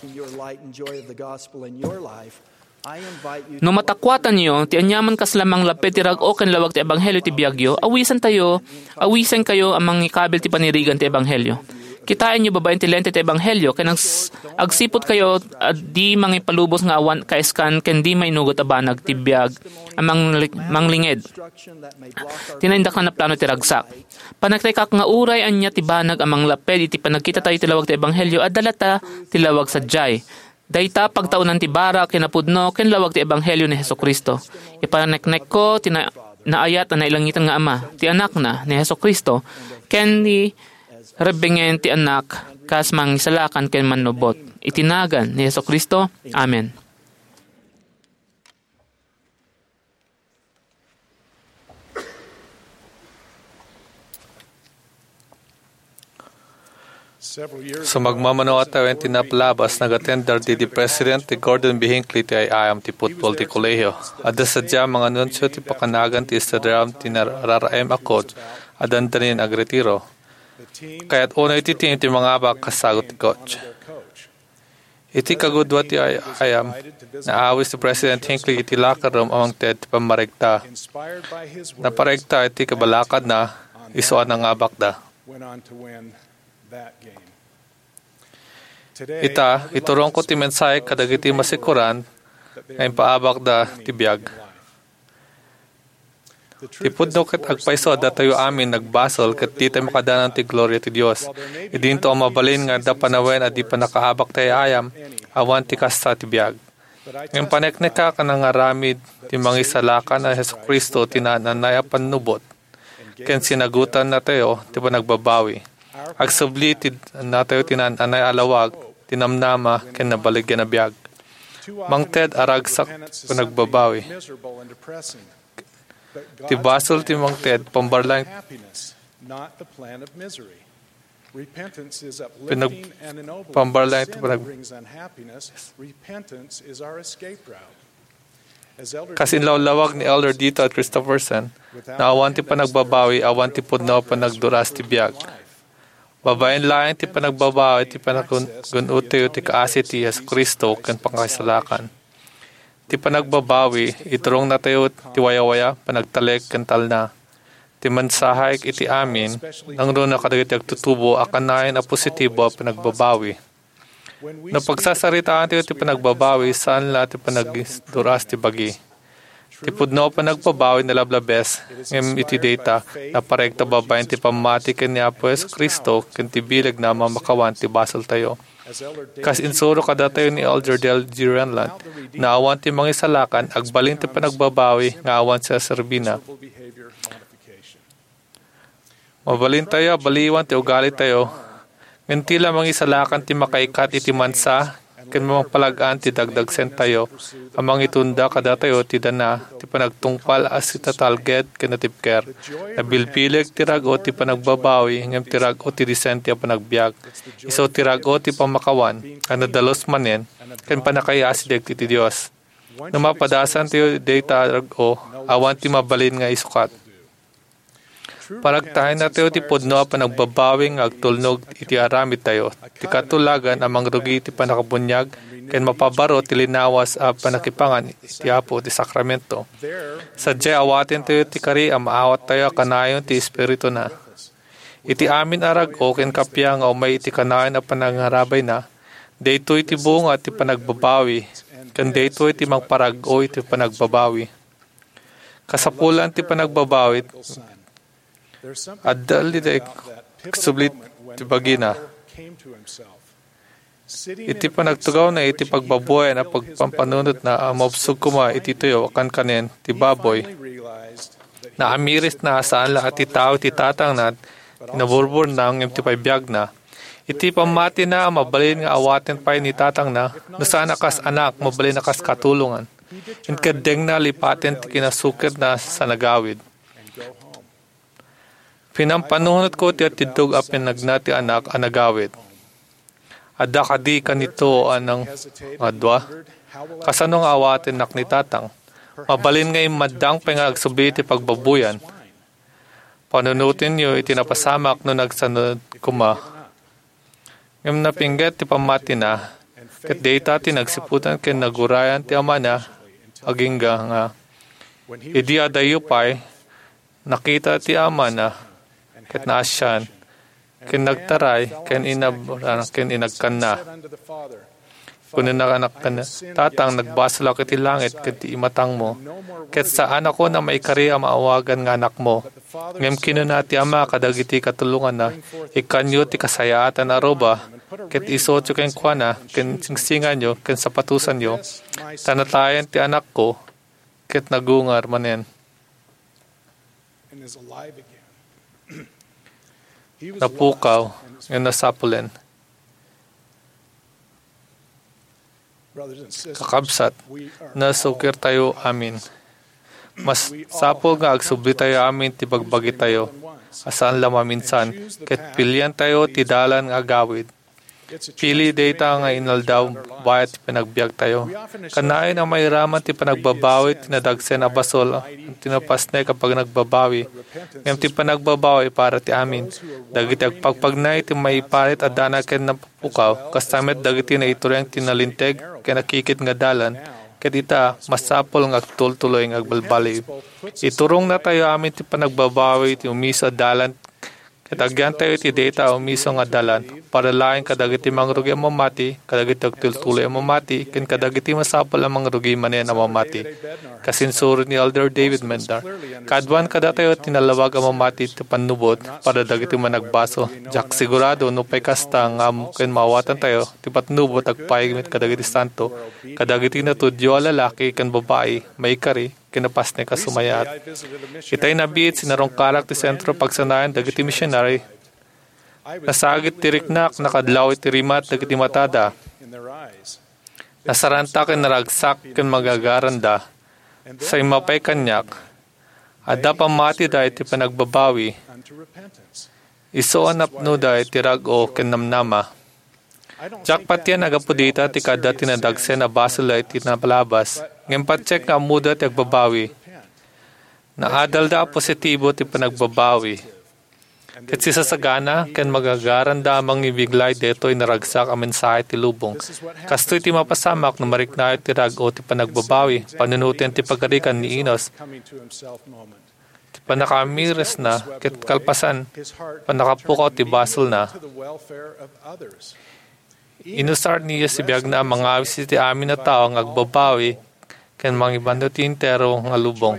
S3: No matakwatan niyo ti anyaman kas lamang lapet ti rag-o ken lawag ti ebanghelyo ti biagyo awisan tayo awisen kayo amang ikabil ti panirigan ti ebanghelyo. Kitain niyo babaen ti lente ti ebanghelyo ken agsipot kayo at di mangipalubos nga awan kaiskan ken di mainugot a banag ti biag amang manglinged. Tinaindak na na plano ti ragsak. Panagtekak nga uray anya ti banag amang laped iti panagkita tayo ti lawag ti ebanghelyo at dalata ti lawag sadyay. Dayta pagtaunan ti bara kinapudno ken lawag ti ebanghelyo ni Hesukristo. Ipaneknek ko ti na, naayat na nailangitan nga ama ti anak na ni Hesukristo ken ni rebingen ti anak kas mangisalakan ken manubot. Itinagan ni Hesukristo. Amen.
S4: So magmamano at tayo ang tinapalabas nag-attender di di President ti Gordon B. Hinckley ti ayam ti football ti kolehiyo. Ada sadya mga anunsyo ti pakanagan ti istadram ti nararaem akod adan tanin agretiro. Kaya't una iti ti ti mga abak kasagot ti coach. Iti kagudwa ti ay ayam naawis ti President Hinckley iti locker room amang Ted ti pamaregta. Naparegta iti kabalakad na isuan ang abak da. Ita, iturong ko ti mensahe kadagiti masikuran ngayon paabak da ti biyag. Tipudno ket agpaiso da tayo amin nagbasol ket di tayo makadanan ti gloria ti Dios. Idinto ang mabalin nga da panawen at di pa nakaabak tayo ayam awan ti kasta ti biyag. Ngayon panekneka ka nang aramid ti mangisalakan na Hesus Kristo tinananay panubot. Ken sinagutan na tayo ti pa nagbabawi. Agsubli ti na tayo tinananay alawag tinamnama ken nabaligyan na biyag. Mang Ted aragsak pa nagbabawi. Ti basol ti Mang Ted pambarlang pinag pambarlang ti panag kasinlawlawag ni Elder Dito at Christopherson na awan ti panagbabawi awan ti pudno panagduras ti biyag. Babayan lang ti panagbabawi ti panagunutay ti kaasi ti Yesu Kristo ken pangkasalakan. Ti panagbabawi iturong na tayo ti waya-waya panagtalek ken talna. Ti mensahe iti amin nang ro na kadagiti agtutubo akanayon a positibo a panagbabawi. Na pagsasaritaan tayo ti panagbabawi saan la ti panagduras ti bagi. Ti pudno panagbabawi na lablabes ngem iti data na parekta babayan ti pamati ken ni Apo Yesu Kristo ken ti bilag na mamakawan ti basol tayo. Kas insuro kada tayo ni Elder Del Giranland na awan ti mangisalakan agbalin ti panagbabawi nga awan sa serbina. Mabalin tayo, baliwan ti ugali tayo. Ngem tila mangisalakan ti makaikat iti mansa ken mamapalagaan ti dagdagsen tayo amang itunda kada tayo ti dana ti panagtungpal as ti tatalged ken natipker nabilpileg ti rago ti panagbabawi ngem ti rago ti disente a panagbiag iso ti rago ti pamakawan ken nadalos manen ken panakayasideg ti Dios no mapadasan ti data rago awan ti mabalin nga isukat. Paragtahin na tayo ti pudno a panagbabawi nga agtulnog iti aramid tayo. Ti katulagan amang rugi ti panakabunyag ken mapabaro ti linawas a panakipangan iti Apo ti sakramento. Sadya awatin tayo ti kari a maawat tayo kanayon ti espiritu na. Iti amin arag o ken kapya nga umay iti kanayon a panangarabay na. Daytoy ti bunga ti panagbabawi ken daytoy ti mangparag o iti panagbabawi. Kasapulan ti panagbabawi Adal di day sublit ti bagina. Iti panagtugaw na iti pagbabuhay na pagpampanunod na mabsug kuma iti tuyo wakan kanen ti baboy. Na amiris na saan lang at ti tao ti tatang na tinaburbur na ang ti paibiyag na. Iti pamati na mabalin nga awaten pa ni tatang na no saan akas anak mabalin akas katulungan. Inkadeng na lipaten ti kinasukir na sa nagawid. Pinampanunod ko ti atidog a pinagnati anak anagawit. Adda kadi kanito anang adwa. Kasanong awatin nak ni tatang. Mabalin ngay madang pangagsubi ti pagbabuyan. Panunutin niyo itinapasamak no nagsanod kuma. Ngam napingget ti pamati na. Ket data ti nagsiputan ken nagurayan ti ama na. Agingga nga. Idi adayo pay. Nakita ti ama na. Ket naasyan, ken nagtaray, ken inab, ken inagkan na. Kunin na anak ka na, tatang nagbasala ket langit, ket imatang mo. Ket saan ako na maikari ang maawagan nga anak mo. Ngem kinunati ama kadagiti katulungan na, ikanyo ti kasayaatan aroba, ket isotyo ken kuana, ken singsingan nyo, ken sapatusan nyo. Tanatayan ti anak ko, ket nagungar manen. Napukaw ng nasapulen. Kakabsat, nasukir tayo amin. Mas sapol nga agsubli tayo amin ti bagbagi tayo. asan lamaminsan, ket pilian tayo ti dalan nga agawid. Pili data nga inaldaw bayat ti pinagbiag tayo. Kanain ang mairaman ti panagbabawi, tinadagsen a basol, tinapasnay kapag nagbabawi. Ngam ti panagbabawi para ti amin. Dagiti agpagpagnay ti maiparit a dana ken napukaw, kastamet dagiti na iturang tinalinteg, ken nakikit nga dalan, ket ita masapol nga agtultuloy nga agbalbali. Iturong na tayo amin ti panagbabawi, ti umisa dalan, ket agyan tayo ti data umiso nga dalan, para lain kadagiti mangrugi ang mamati, kadagiti agtultuloy ang mamati, ken kadagiti masapol ang mangrugi manen ang mamati. Kasinsuro ni Elder David Mendar, kadwan kada tayo tinalawag ang mamati ti panubot, para dagiti managbaso. Jak sigurado no pay kasta nga ken mawatan tayo, ti patnubot agpaigmit kadagiti santo, kadagiti natudyo a lalaki ken babae, may kari, kinapas ni kasumayat. Itay nabiit sinarong karak ti sentro pagsanayan dagiti missionary. Nasagit ti riknak, nakadlaw ti rimat dagiti matada. Nasaranta ken naragsak ken magagaranda. Sa imapay kanyak, adda pamati da iti panagbabawi. Iso anapno da iti rag-o ken namnama. Jak patyan agapudita ti kada tinadagsen na basula iti napalabas. Ngayon patsek nga muda ti agbabawi. Naadal da positibo ti panagbabawi. Ket si sasagana ken magagaranda amang ibiglay detoy naragsak ang mensahe ti lubong. Kastoy ti mapasamak no mariknayo ti rag-o ti panagbabawi. Panunutin ti pagkarikan ni Enos. Ti panakamiris na ket kalpasan panakapukaw ti basol na. Inusar niya si biyag na mga awis ti amin na tao ang agbabawi ken mga ibando ti intero nga lubong.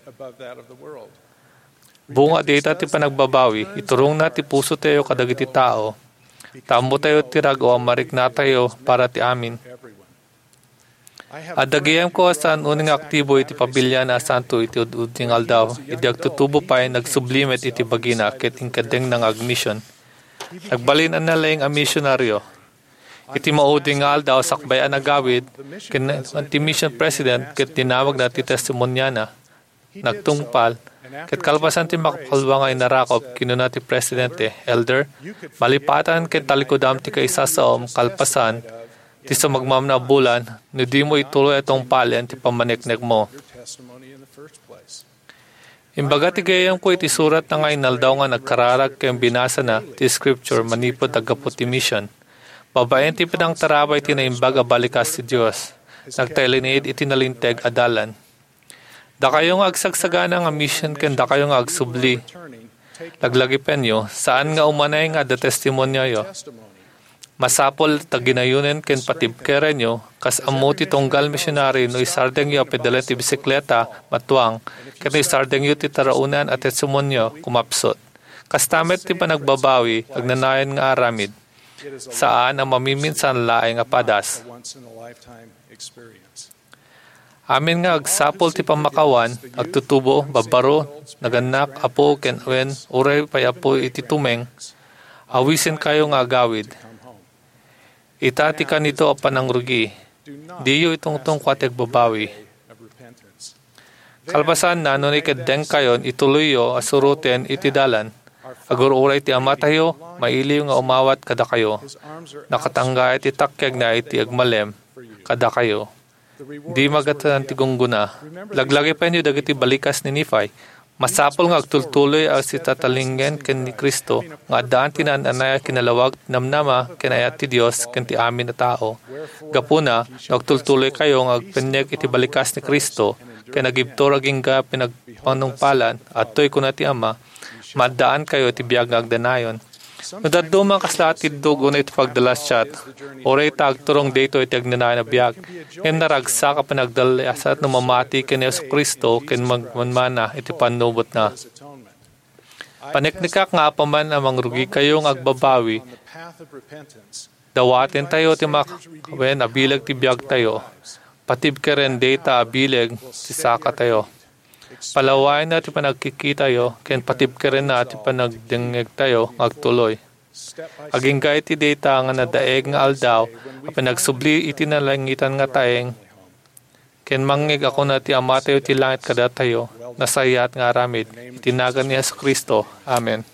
S4: Bunga data ti panagbabawi, iturong na ti puso tayo kadagiti tao. Tamo tayo ti rag-o ang marik na tayo para ti amin. Adagayam ko saan uning aktibo iti pabilya na santo iti ududing aldaw. Iti agtutubo pa ay nagsublimet iti bagina ket inkadeng ng agmission. Nagbalin ang nalayang ang misyonaryo. Iti mauding nga aldaw sakbayan agawid ken anti mission president ket tinawag na ti testimonyana nagtungpal ket kalpasan ti makapalwa nga inarakop kinuna ti presidente elder malipatan ket talikodam ti kaisasaom kalpasan ti sa magmam na bulan no di mo ituloy itong palen ti pamaneknek mo. Imbaga ti gayam ko iti surat na nga inaldaw nga nagkararag ken binasa na ti scripture manipod agapot ti mission. Babaen ti pinang tarabay tinaimbag a balikas ti Diyos. Nagtailiniid iti nalinteg adalan. Da kayo nga agsagsagana nga mission ken da kayo nga agsubli. Laglagi penyo, saan nga umanay nga da testimonyo yo. Masapol taginayunen ken patibkeren yo, kas amo ti tunggal missionary no isardeng yo pedala ti bisikleta matwang, ken isardeng yo ti taraunan at testimonyo kumapsot. Kas tamet ti panagbabawi, agnanayan nga aramid. Saan ang mamiminsan laeng apadas. Amin nga agsapol ti pamakawan, agtutubo, babaro, naganak, apo, ken awen, uray payapo iti tumeng, awisin kayo nga agawid. Itati ka nito a panangrugi, diyo itong itong kwatek babawi. Kalpasan na, nunay kadeng kayon, ituloy yo, asuruten, itidalan, agururay ti ama tayo, mailiw nga umawat kada kayo. Nakatangga iti takyag na iti agmalem kada kayo. Di magatan ti gungguna. Laglagi pa niyo dagiti balikas ni Nephi. Masapol nga agtultuloy ang si tatalingen ken ni Kristo nga daan tinan anaya kinalawag namnama kinayat ti Dios ken ti amin na tao. Gapuna nagtultuloy kayo nga agpenyeg iti balikas ni Kristo ken nagibtor aging ga pinagpanungpalan at toy kuna ti ama. Madaan kayo ti biyag nga agdanayon. No daddo man kaslat ti dugo na iti pagdalas chat. Oray tagturong dito iti agnanayon na biyag. Ken naragsa ka panagdalasat no mamati ken Yesu Kristo ken magmanmana iti panubot na. Paniknikak nga apaman amang rugi kayo nga agbabawi. Dawaten tayo ti makawen abilag ti biyag tayo. Patib ka rin data abilag si saka tayo. Palawain na ti panagkikita yo, ken patib ka rin na ti panagdengeg tayo, agtuloy. Aging ka iti data nga nadaeg nga aldaw, a panagsubli iti nalangitan nga taeng, Ken mangig ako na ti amatayo ti langit kadatayo, nasayat nga aramid, itinagan ni Yesu Kristo. Amen.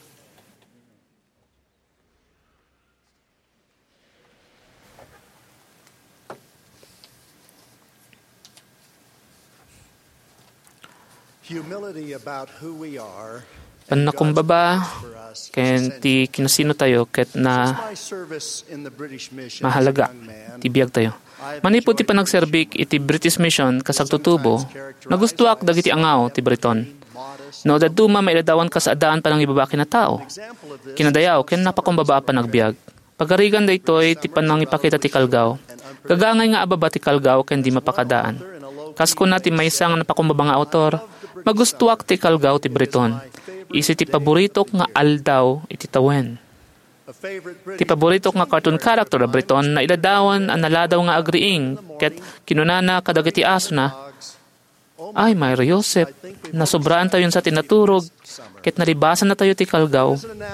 S1: Humility about who we are.
S3: Panakumbaba, ken ti kinasino tayo, ket na mahalaga, ti biyag tayo. Manipod ti panagserbik iti British Mission kasagtutubo, nagustuak dagiti angaw ti Briton. No, daduma mailadawan ka sa adaan pa ng ibabaki na tao. Kinadayaw, ken napakumbaba pa nagbiag. Pagarigan da ito'y ti panang ipakita ti kalgaw. Gagangay nga ababa ti kalgaw, ken di mapakadaan. Kasko na ti may isang napakumbaba nga autor, magustuak ti kalgaw ti Briton. Isi ti paboritok nga aldaw iti tawen. Ti paboritok nga cartoon character na Briton na iladawan ang naladaw nga agriing ket kinunana kadagiti aso na, ay Mayra Joseph, nasobraan tayo sa tinaturog ket nalibasan na tayo ti kalgaw.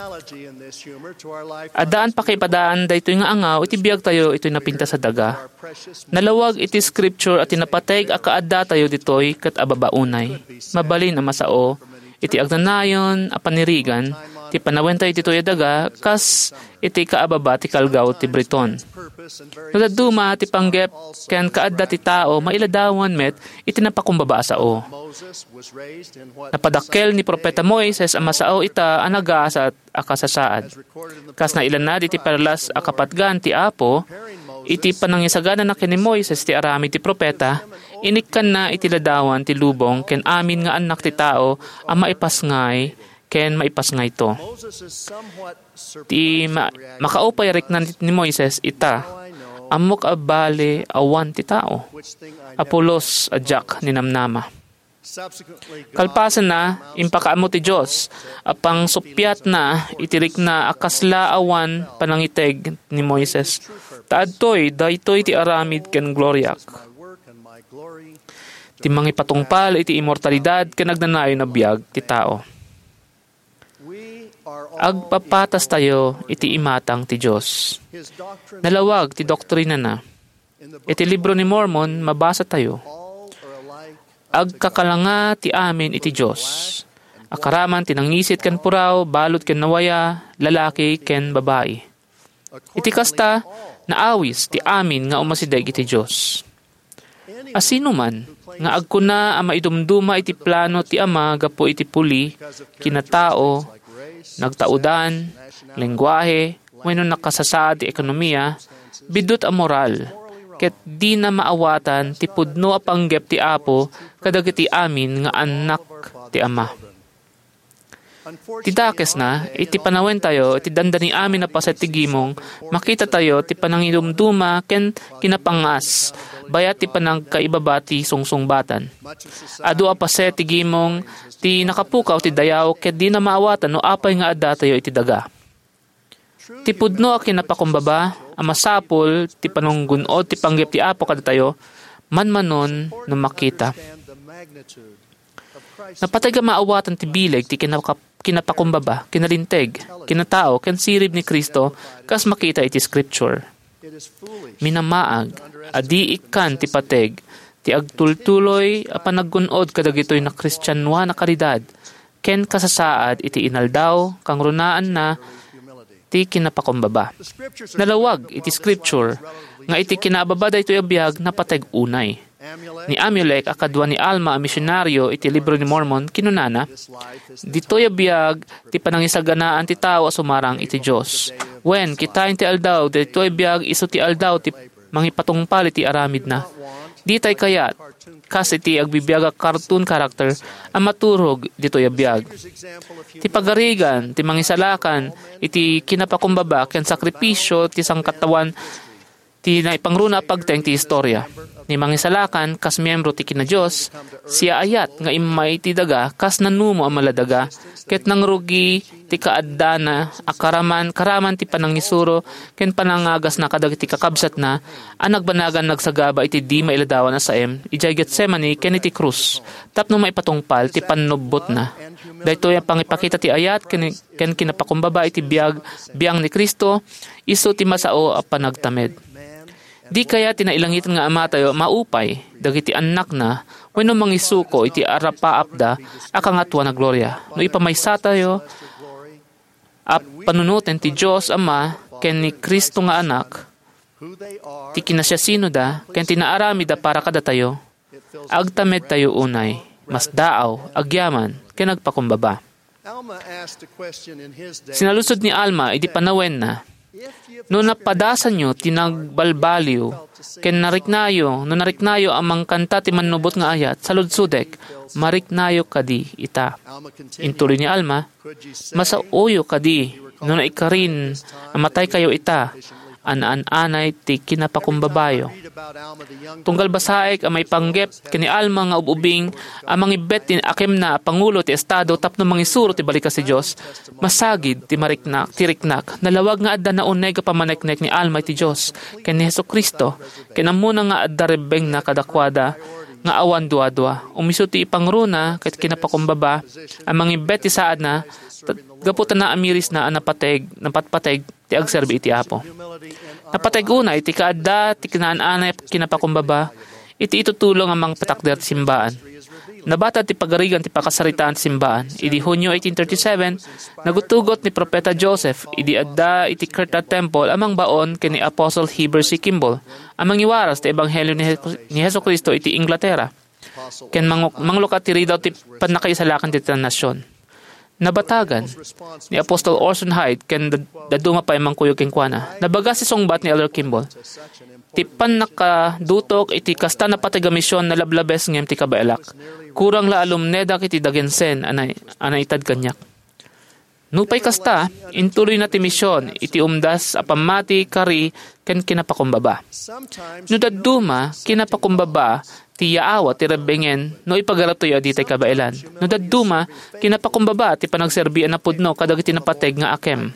S3: Adaan pa kay padaan da ito'y nga angaw, iti biyag tayo ito'y napinta sa daga. Nalawag iti scripture at tinapateg akaadda tayo dito'y ket ababaunay. Mabalin ang masao, iti agnanayon, apanirigan, ti panawen tayo dito'y daga, kas iti kaababa ti kalgaw ti Briton. Nadaduma ti panggep, ken kaadda ti tao, mailadawan met, iti napakumbaba sao. Napadakkel ni Propeta Moises ang masao ita anaga sa akasasaad. Kas na ilan na iti perlas akapatgan ti Apo, iti panangisagana na ken ni Moises ti arami ti propeta, inikkan na iti ladawan ti lubong ken amin nga anak ti tao ang maipasngay ken maipasngay to. Ti ma, makaupay reknan ni Moises ita amok abale awan ti tao. Apolos adyak ni namnama. Kalpasan na, impakaamo ti Diyos, apang supyat na, itirik na akasla awan panangiteg ni Moises. Taadtoy, daytoy ti aramid ken gloryak. Ti mangipatungpal, iti immortalidad, ken nagnanayo na biyag ti tao. Agpapatas tayo, iti imatang ti Diyos. Nalawag ti doktrina na. Iti libro ni Mormon, mabasa tayo. Agkakalanga ti amin iti Diyos. Akaraman tinangisit ken puraw, balot ken nawaya, lalaki ken babae. Iti kasta, naawis ti amin nga umasideg iti Diyos. Asino man, nga agkuna ang maidumduma iti plano ti Ama gapo iti puli, kinatao, nagtaudan, lengguwahe, wenno nakasasaad ti ekonomiya, bidot ang moral, ket di na maawatan ti pudno a panggep ti Apo kadagiti amin nga anak ti Ama. Ti dakes na, iti panawen tayo, iti dandani amin na paset ti gimong, makita tayo ti panangidumduma ken kinapangas, bayat ti panagkaibaba ti sungsung-batan. Adu a paset ti gimong, ti nakapukaw ti dayaw, ket di na maawatan no apay nga adda tayo iti daga. Ti pudno a kinapakumbaba, ang masapol, ti panunggunod, ti panggip ti Apo kada tayo, manmanon no makita. Napatay ka maawatan ti bileg, ti kinapaka, kinapakumbaba, kinalinteg, kinatao, ken sirib ni Kristo, kas makita iti scripture. Minamaag, adi ikan ti pateg, ti agtultuloy, a panaggunod kadagitoy na kristyanwa na karidad, ken kasasaad iti inaldaw, kang runaan na, iti kinapakumbaba. Nalawag iti scripture nga iti kinababa da ito abiyag na pateg unay. Ni Amulek akadwa ni Alma a misyonaryo iti libro ni Mormon kinunana, dito abiyag ti panangisaganaan ti tao a sumarang iti Dios. When kitain ti aldaw dito abiyag isu ti aldaw ti mangipatungpal iti aramid na. Ditay kayat kas iti agbibiyag a cartoon character ang maturog dito abiyag. Ti pagarigan, ti mangisalakan, iti kinapakumbaba ken sakripisyo ti sangkatawan ti naipangruna pagteng ti istorya. Ni mangisalakan kas miyembro ti kinadiyos, siya ayat nga imay ti daga kas nanumo ang maladaga, ket nangrugi ti kaadda na akaraman karaman ti panangisuro ken panangagas na kadagiti kakabsat na ang nagbanagan nagsagaba iti di mailadawan na saem ijay Getsemani ken iti krus tapno maipatungpal ti pannubbot na. Daytoy ang pangipakita ti ayat ken, ken kinapakumbaba iti biag biang ni Kristo isu ti masao a panagtamed. Di kaya tinailangitan nga ama tayo maupay, dagiti anak na, wenno mangisuko iti arapaapda, akangatwa na gloria. No ipamaysa tayo, a panunutin ti Diyos Ama, ken ni Kristo nga anak, ti kinasyasino da, ken tinaarami da para kada tayo, agtamed tayo unay, mas daaw, agyaman, ken nagpakumbaba. Sinalusod ni Alma, iti panawen na, no napadasan nyo, tinagbalbaliw, ken nariknayo, no nariknayo amang kanta ti manubot nga ayat, saludsudek, mariknayo kadi ita. Intuloy ni Alma, masauyo kadi, no naikarin, amatay kayo ita, anaan-anay ti kinapakumbabayo. Tunggal basaek amay panggep kani Alma nga ububing amang ibet tin akem na pangulo ti estado tapno mangisuro ti balikas si Dios masagid ti mariknak ti riknak nalawag nga adda na uneg pamaneknek ni Alma ti Dios ken ni Hesukristo ken amuna nga adda rebeng na kadakwada nga awan duwa-duwa umisu ti ipangruna ket kinapakumbaba amang ibet ti saad na gaputan na amiris na anapateg napatpateg ti agserbi iti Apo. Napateg una iti kaadda ti kinaan-anay kinapakumbaba iti itutulong amang patakder ti simbaan. Nabata ti pagarigan ti pakasaritaan ti simbaan. Idi Hunyo eighteen thirty-seven nagutugot ni Propeta Joseph idi adda iti Kirtland Temple amang baon ken ni Apostle Heber C. Kimball amang iwaras ti ebanghelyo ni, He- ni Hesukristo iti Inglaterra. Ken manglukat ti ridaw ti panakaisalakan ti nasyon. Nabatagan ni Apostol Orson Hyde ken daduma pa imang kuyog kenkwana. Nabaga si songbat ni Elder Kimball. Ti pan nakadutok iti kasta na patigamisyon na lablabes ngem ti kabaelak. Kurang la alumneda kiti dagensen anay anay itad kanyak. Nupay kasta intuloy na ti misyon iti umdas a pamati kari ken kinapakumbaba. No daduma kinapakumbaba ti yaawa ti rebengen no ipagarap to yadi tay kabailan. No daduma kinapakumbaba ti panagserbian na pudno kadagiti napateg nga akem.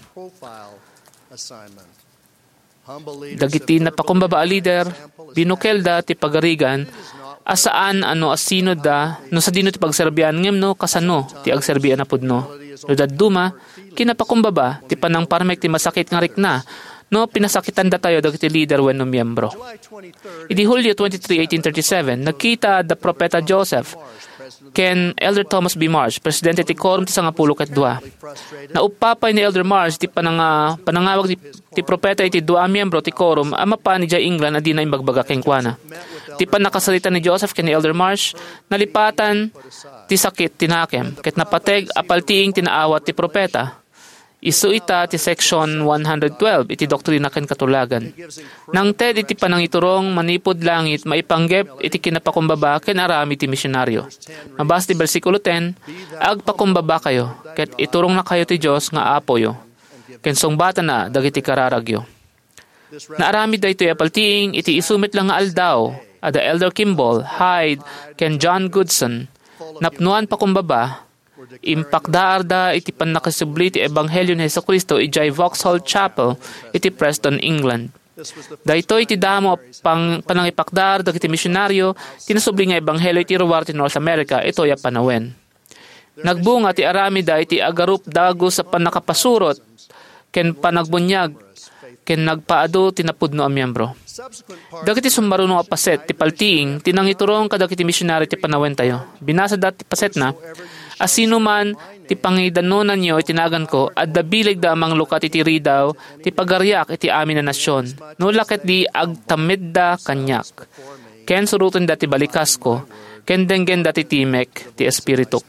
S3: Dagiti napakumbaba a leader binukelda ti pagarigan asaan ano asino da no sa dino ti pagserbian ngem no kasano ti agserbian na pudno. No daduma kinapakumbaba ti panang parmek ti masakit nga rikna no pinasakitan da tayo dagiti leader wenno miyembro. Idi Hulyo twenty-three, eighteen thirty-seven nagkita da Propeta Joseph ken Elder Thomas B. Marsh, presidente ti Quorum ti sangapulo ket dua. Naupapay ni Elder Marsh ti pananga, panangawag ti, ti propeta iti dua miyembro ti Quorum ama pa ni Jay England na di na imbagbaga kenkwana. Ti panakasalita ni Joseph ken ni Elder Marsh nalipatan ti sakit tinakem ket napateg apaltiing tinaawat ti propeta. Isu ita ti section one twelve iti doktrina ken katulagan. Nang ted iti panangiturong manipod langit maipanggep iti kinapakumbaba ken arami ti misyonaryo. Mabas ti bersikulo ten, agpakumbaba kayo ket iturong na kayo ti Dios nga apoyo. Ken songbatan na dagiti kararagyo. Naarami daytoy apaltiing iti isumit lang nga aldaw ada Elder Kimball, Hyde ken John Goodson napnuan pakumbaba. Impakdaar da iti panakasubli ti Ebanghelyo ni Hesukristo ijay Vauxhall Chapel iti Preston, England. Daytoy iti damo pang panangipakdaar dagiti misyonaryo tinasubli nga Ebanghelyo iti ruwar ti North America ito ya panawen. Nagbunga ti arami da iti agarup dago sa panakapasurot ken panagbunyag ken nagpaado tinapudno a miyembro. Dagiti sumbaruno a paset ti paltiing tinangiturong kadagiti misyonaryo ti panawen tayo. Binasa dati paset na asino man ti pangidanonan nyo itinagan ko at dabilig da amang lukat iti ridaw ti pagariak iti amin na nasyon. No laket di agtamid da kanyak. Ken surutin da ti balikas ko. Ken denggen da ti timek ti espirituk.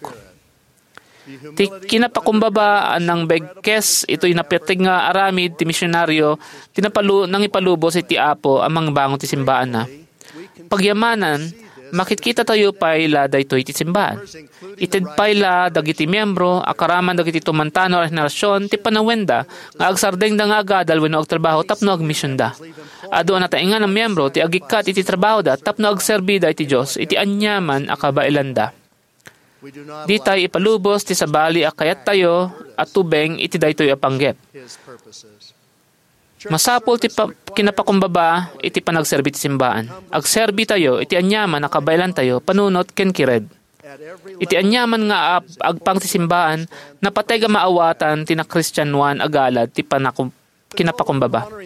S3: Ti kinapakumbaba anang begkes ito'y napitig nga aramid ti misyonaryo tinapalu nang ipalubos iti Apo amang bangon ti simbaan na. Pagyamanan makikita tayo payla daytoy iti simbahan. Ited payla dagiti miyembro akaraman dagiti tumantano a henerasyon ti panawenda nga agsardeng da nga agadal wenno agtrabaho tapno agmisyon da. Adu na taingan ng miyembro ti agikat iti trabaho da tapno agserbi da iti Dios iti anyaman a kabailan da. Di tayo ipalubos ti sabali akayat tayo at tubeng iti daytoy apanggep. Masapol ti pa, kinapakumbaba iti panagserbi ti simbaan. Agserbi tayo iti anyaman nakabailan tayo panunot ken kired. Iti anyaman nga ap, agpang ti simbaan napatay ga maawatan ti na Christian one agalad ti panakum, kinapakumbaba.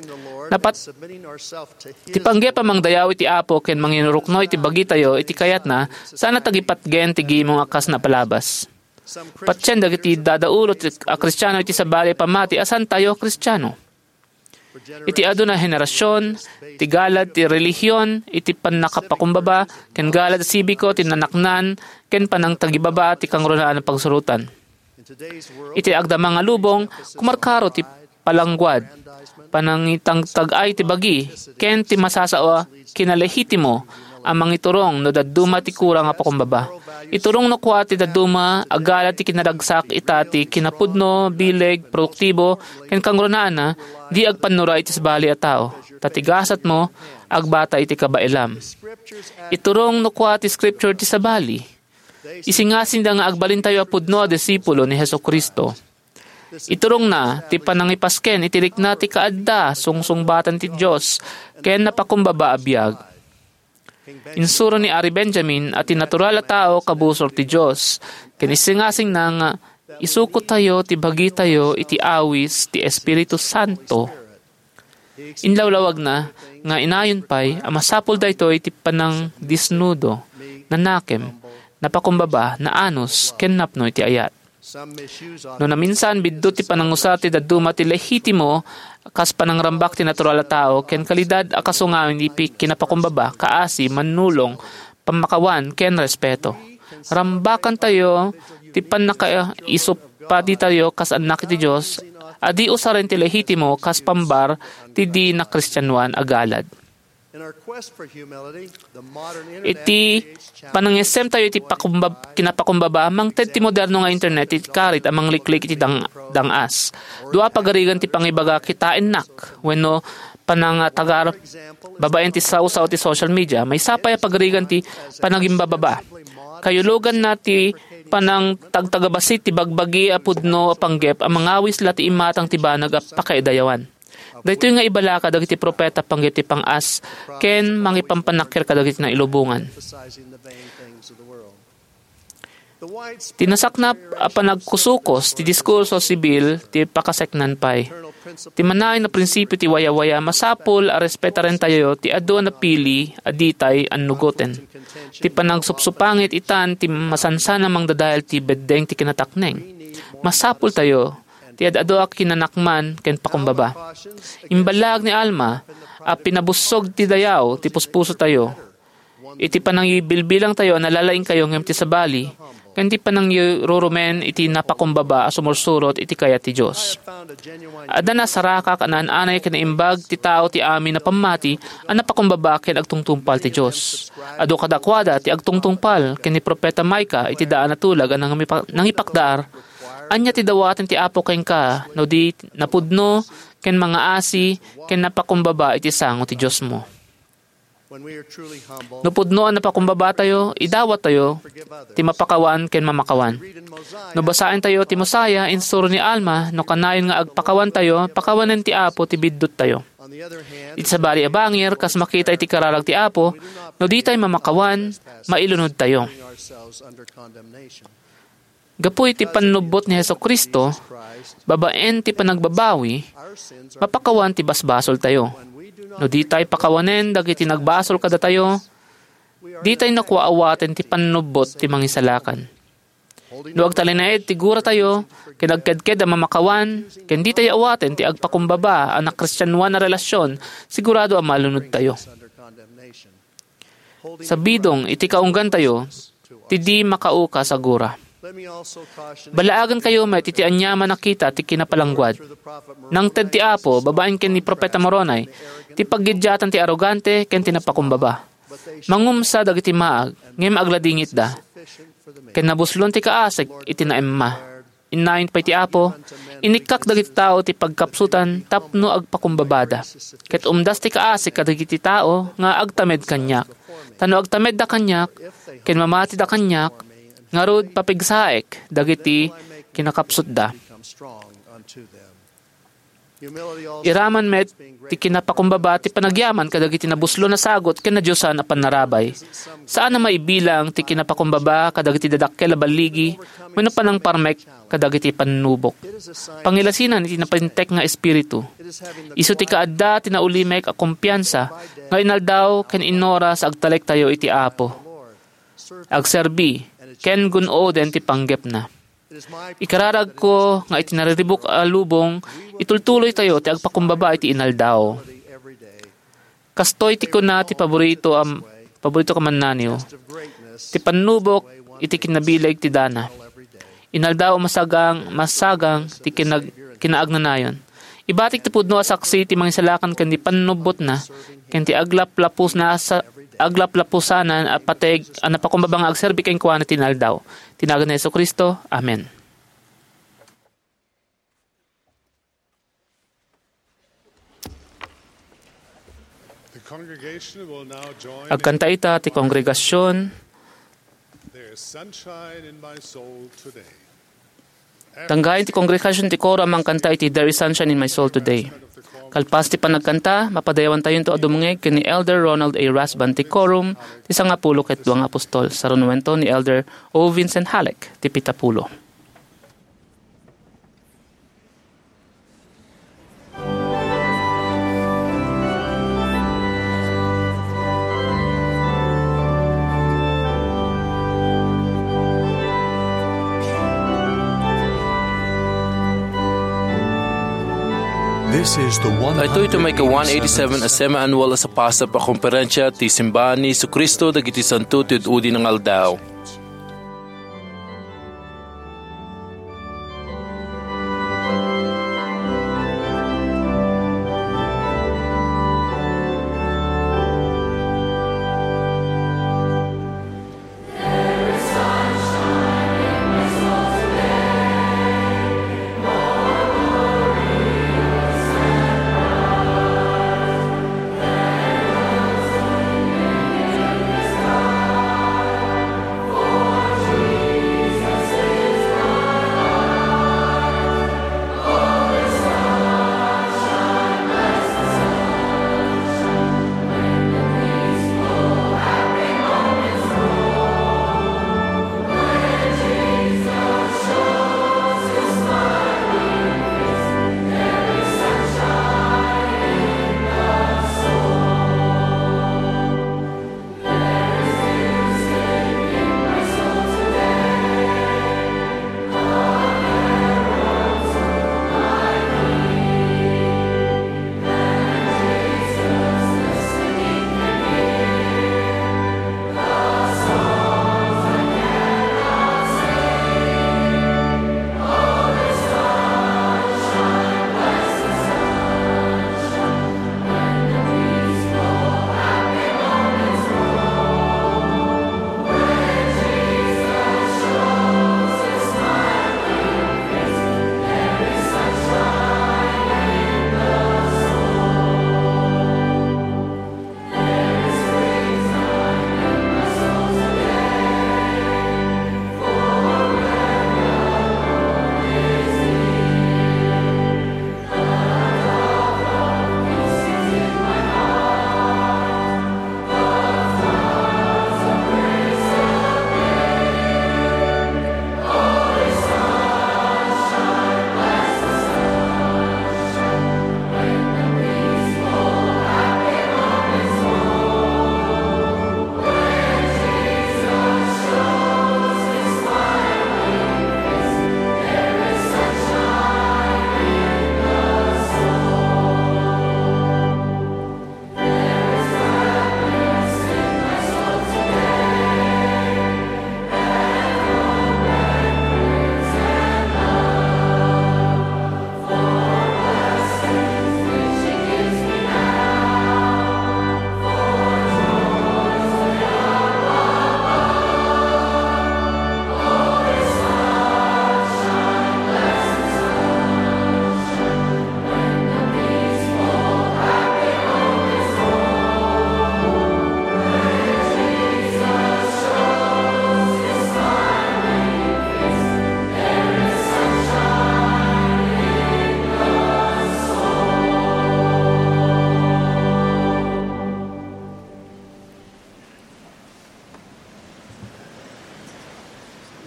S3: Napat ti panggep amang dayaw iti Apo ken manginurukno iti bagi tayo iti kayat na sana tagipatgen ti gimong akas na palabas. Patsen dagiti dadaulot a Kristiyano iti sabali pamati asan tayo Kristiyano. Iti adu na henerasyon, ti galad ti relihiyon, iti panakapakumbaba, ken galad sibiko ti nanaknan, ken panang tagibaba ti kangrunaan ng pagsurutan. Iti agdamang alubong, kumarkaro ti palangguad, panangitang tagay ti bagi, ken ti masasao kinalehitimo, amang iturong no daduma ti kurang nga pakumbaba. Iturong no kwa ti daduma, agala ti kinaragsak itati, kinapudno, bileg, produktibo, ken kangrunaan na, di agpanura iti sabali a tao. Tatigasat mo, agbata iti kabailam. Iturong no kwa ti scripture ti sabali. Isingasin da nga agbalin tayo apudno a disipulo ni Heso Kristo. Iturong na, ti panangipasken, itirik na ti kaadda, sungsung-batan ti Diyos, ken napakumbaba abiyag. Insuro ni Ari Benjamin at tinatural a tao kabusor ti Diyos. Kinisingasing na nga, isuko tayo, ti bagi tayo, iti awis, ti Espiritu Santo. Inlawlawag na, nga inayon pa'y, amasapol da ito iti panang disnudo, nanakem, napakumbaba, na anos, kennapno iti ayat. No na minsan, biddo ti panangusar ti daduma ti lehitimo, kas panangrambak ti natural a tao, ken kalidad akasungawin ipi kinapakumbaba, kaasi, manulong, pamakawan, ken respeto. Rambakan tayo, ti panaka isop pa di tayo, kas anak ti Diyos, adi usaren ti lehitimo, kas pambar, ti di na Kristyanuan agalad. Iti panangisem tayo iti pakumbab, kinapakumbaba amang ted ti moderno nga internet iti karit amang liklik iti dang, dangas. Dua pagarigan ti pangibaga kitain nak wenno panang tagar babaen ti sausaw ti social media may sapay pagarigan ti panagimbababa. Kayulugan na ti panang tagtagabasit ti bagbagi apudno panggep amang awis la ti imatang ti banag a pakaidayawan. Dito nga ibalaka dagiti propeta panggiti pang-as ken mangipampanakir kadagiti na ilubungan. Tinasaknap a panagkusukos ti diskurso sibil ti pakaseknan pay. Ti manay na prinsipyo ti waya-waya masapol a respetaren tayo ti adu na pili aditay annugoten. Ti panagsupsupangit itan ti masansana mang dadayal ti beddeng ti kinatakneng. Masapol tayo ti adado ak kinanakman ken pakumbaba. Imbalag ni Alma, a pinabusog ti dayaw, ti puspuso tayo. Iti panangibilbilang tayo, nalalaing kayo ngem ti sabali, ken ti panangirurumen iti napakumbaba, asumursurot iti kaya ti Diyos. Ada na saraka kanaan-anay kinaimbag ti tao ti amin na pamati, ang napakumbaba ken agtungtumpal ti Diyos. Ado kadakwada ti agtungtumpal ken ni Propeta Micah iti daan na tulag ang nangipakdar, anya ti dawaten ti Apo ken ka, no di napudno, ken mga asi, ken napakumbaba iti sango ti Diyos mo. No pudno ang napakumbaba tayo, idawat tayo, ti mapakawan ken mamakawan. No basain tayo ti Mosaya, insuro ni Alma, no kanayon nga agpakawan tayo, pakawanen ti Apo, ti biddot tayo. Iti sabali abangir, kas makita iti karalag ti Apo, no di tayo mamakawan, mailunod tayo. Gapoy ti panubot ni Heso Kristo, babaen ti panagbabawi, mapakawan ti basbasol tayo. No di tayo pakawanen, dagiti nagbasol kada tayo, di tayo nakuaawaten ti panubot ti mangisalakan. No agtalinaed ti gura tayo, kinagkedked ang mamakawan, ken di tayo awaten ti agpakumbaba, anak Kristyanuan na relasyon, sigurado ang malunod tayo. Sa bidong, iti kaunggan tayo, ti di makauka sa gura. Balaagan kayo may titian niya manakita ti kinapalangguad. Nang ted ti Apo, babaen ken ni Propeta Moronay, ti paggidyatan ti arogante ken tinapakumbaba. Mangumsa dagiti maag, ngem agladingit da. Ken nabuslon ti kaasek iti naemma. Inayon pay ti Apo, inikak dagiti tao ti pagkapsutan tapno agpakumbabada. Ket umdas ti kaasek kadagiti tao nga agtamed kanyak. Tano agtamed da kanyak, ken mamati da kanyak, ngarud papigsaek dagiti kinakapsut da. Iraman met ti kinapakumbaba ti panagyaman kadagiti nabuslo na sagot ken na Diyosan a panarabay. Saan na maibilang ti kinapakumbaba kadagiti dadakkel a baligi wenno panang parmek kadagiti panubok. Pangilasinan iti napintek nga espiritu. Isu ti kaadda tinaulimek a kumpiyansa, nga inaldaw ken inora sa agtalek tayo iti Apo. Agserbi, ken gunoden ti panggep na. Ikararag ko nga iti nariribok a lubong, itultuloy tayo ti agpakumbaba iti inaldaw. Kastoy ti kuna ti paborito am paborito kaman naniw. Ti panubok iti kinabileg ti dana. Inaldaw masagang masagang ti kinag, kinaagnanayon. Ibatik ti pudno asaksi ti mangisalakan ken ti panubot na ken ti aglap-lapus na sa aglap-lapusanan at pateg ang napakumbabang agserbi ken kuana tinaldaw. Tinagan ni Jesucristo. Amen. Agkanta ita ti kongregasyon. Tanggayin ti kongregasyon ti koro amang kanta iti There is Sunshine in My Soul Today. Kalpas ti panagkanta, mapadayawan tayo ito adumungeg ken ni Elder Ronald A. Rasban ti Quorum, ti sangapulo ket duang apostol. Sa runumento ni Elder O. Vincent Halleck, ti pitapulo.
S2: Ito ito may ka one eighty-seven a semi-annual sa pasap a komperensya ti simbahan ni Jesucristo dagiti santo ti udi ng aldaw.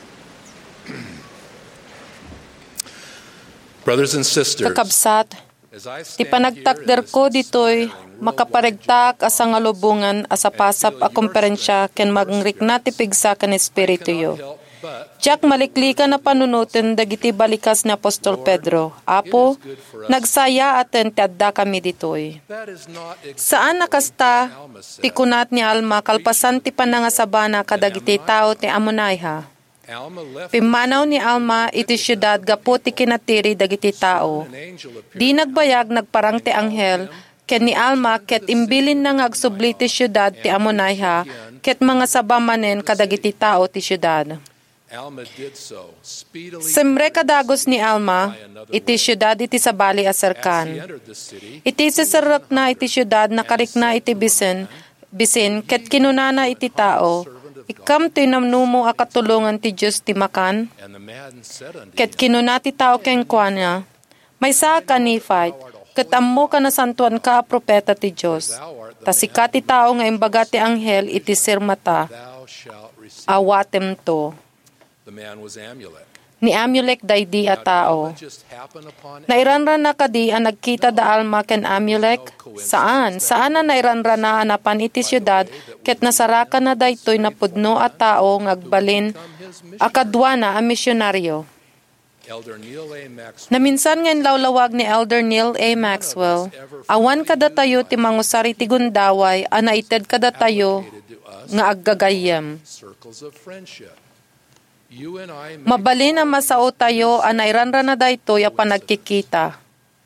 S5: Brothers and sisters,
S6: Kakabsat,
S5: Ti panagtakder ko ditoy makaparegtak asa nga lubungan asa pasap a komperensya ken magrikna ti pigsa ken espiritu yo. Diyak maliklikan na panunutin dagiti balikas ni Apostol Pedro. Apo, nagsaya aten ti adda kami ditoy. Saan nakasta ti kunat ni Alma kalpasan ti panangasabana kadagiti tao ti Amonaiha. Pimanaw ni Alma iti syudad gapo ti kinatiri dagiti tao. Di nagbayag nagparang ti anghel ken ni Alma ket imbilin na ngagsubli ti syudad ti Amonaiha ket mga sabamanen kadagiti tao ti syudad. Semre kadagos ni Alma, iti syudad iti sabali aserkan. Iti sisarak na iti syudad nakarik na iti bisin, bisin ket kinunana iti tao, ikam tinamnumo a katulungan ti Diyos ti makan. Ket kinuna ti tao ken kuanya, may sa ka ni fight, ket ammo ka na santuan ka a propeta ti Diyos. Tasika ti tao nga imbaga ti anghel iti sirmata, awatem to. Ni Amulek daydi a tao. Nairanran na kadi ang nagkita da Alma ken Amulek? Saan? Saan na nairanran na anapan iti syudad ket nasarakan na daytoy na pudno a tao ngagbalin akadwa na a misyonaryo. Naminsan ngayon lawlawag ni Elder Neil A. Maxwell, awan kada tayo ti mangusari ti gundaway a naited kada tayo nga aggagayem. Mabalin na masao tayo a nairanran na daytoy a panagkikita.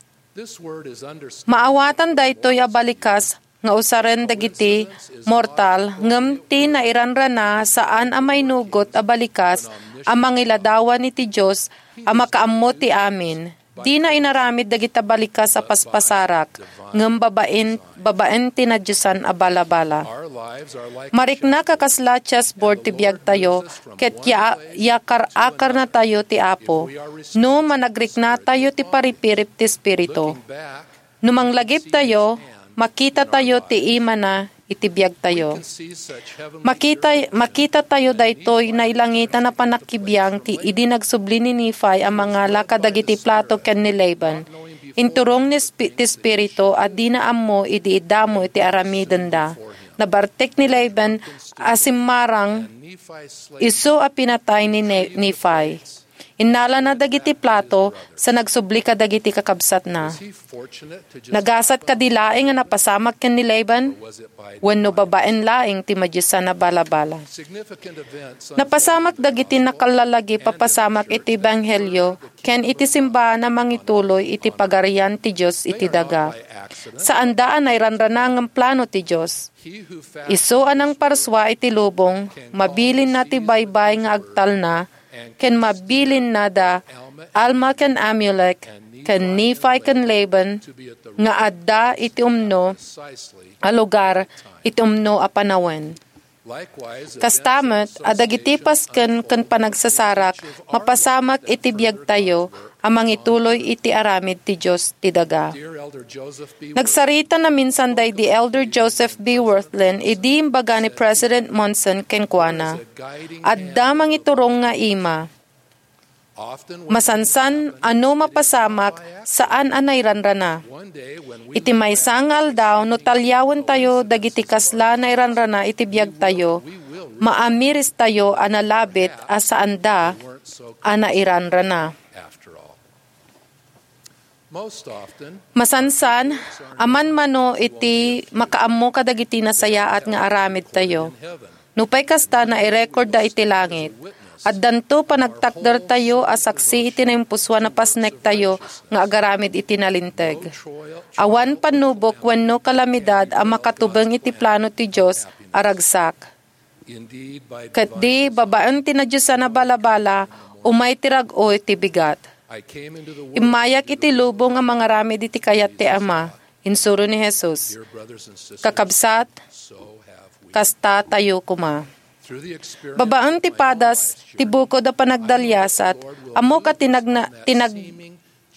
S5: Maawatan daytoy a balikas nga usaren dagiti mortal ngem ti nairanran na saan a may nugot a balikas a mangiladawan ni ti Dios a makaammo ti amin. Di na inaramid dagita balikas sa paspasarak ngem babaen babaen ti nadyosan a balabala. Marikna kakasla chessboard ti biag tayo ket ya, yakar-akar na tayo ti Apo. No managrikna tayo ti paripirip ti Espiritu. No manglagip tayo, makita tayo ti ima na itibiyag tayo. Makita, makita tayo daytoy na ilangita na panakibiyang ti idi nagsubli ni Nephi ang mga lakadagiti plato ken ni Laban. Inturong ni spi, ti Espiritu at di na ammo idi idamo iti aramiden da. Nabartek ni Laban asimmarang iso a pinatay ni Nephi. Inala na dagiti plato sa nagsubli ka dagiti kakabsat na. Nagasat ka di laing nga napasamak ken ni Laban? Wenno babaen laing ti madyusan na balabala. Napasamak dagiti nakalalagi papasamak iti ebanghelyo ken iti simbahan na mangituloy iti pagarian ti Dios iti daga. Saan daan ay ranranang ang plano ti Dios. Iso anang parswa iti lubong, mabilin na ti baybay nga agtal na, ken mabilin nada Alma ken Amulek ken Nephi ken Laban nga adda iti umno a lugar iti umno a panawen. Kastamet adagiti pasken ken panagsasarak mapasamak iti biag tayo amang ituloy iti aramid ti Dios ti daga. Nagsarita na minsan day di Elder Joseph B. Worthland idi imbaga ni President Monson ken kuana. Adda mangiturong nga ima. Masansan ano mapasamak saan anay ranrana. Iti may sangal daw no talyawan tayo dagiti kasla na iranrana iti biag tayo. Maamiris tayo analabit asaan da ana iranrana. Masansan, aman mano iti makaammo kadagiti nasayaat nga aramid tayo. Nupay kasta na i-record da iti langit. At danto panagtakder tayo asaksi iti na impuswa na pasnek tayo nga agaramid iti nalinteg. Awan panubok wenno kalamidad ang makatubeng iti plano ti Diyos aragsak. Kat di babaan ti na Diyos na balabala umay tirag-o iti bigat. Imayak iti lubong ang mga ramid iti kayat ti Ama. Insuro ni Jesus. Kakabsat, kasta tayo kuma. Babaan ti padas, ti bukod a panagdalyasat, amo ka tinagna, tinag,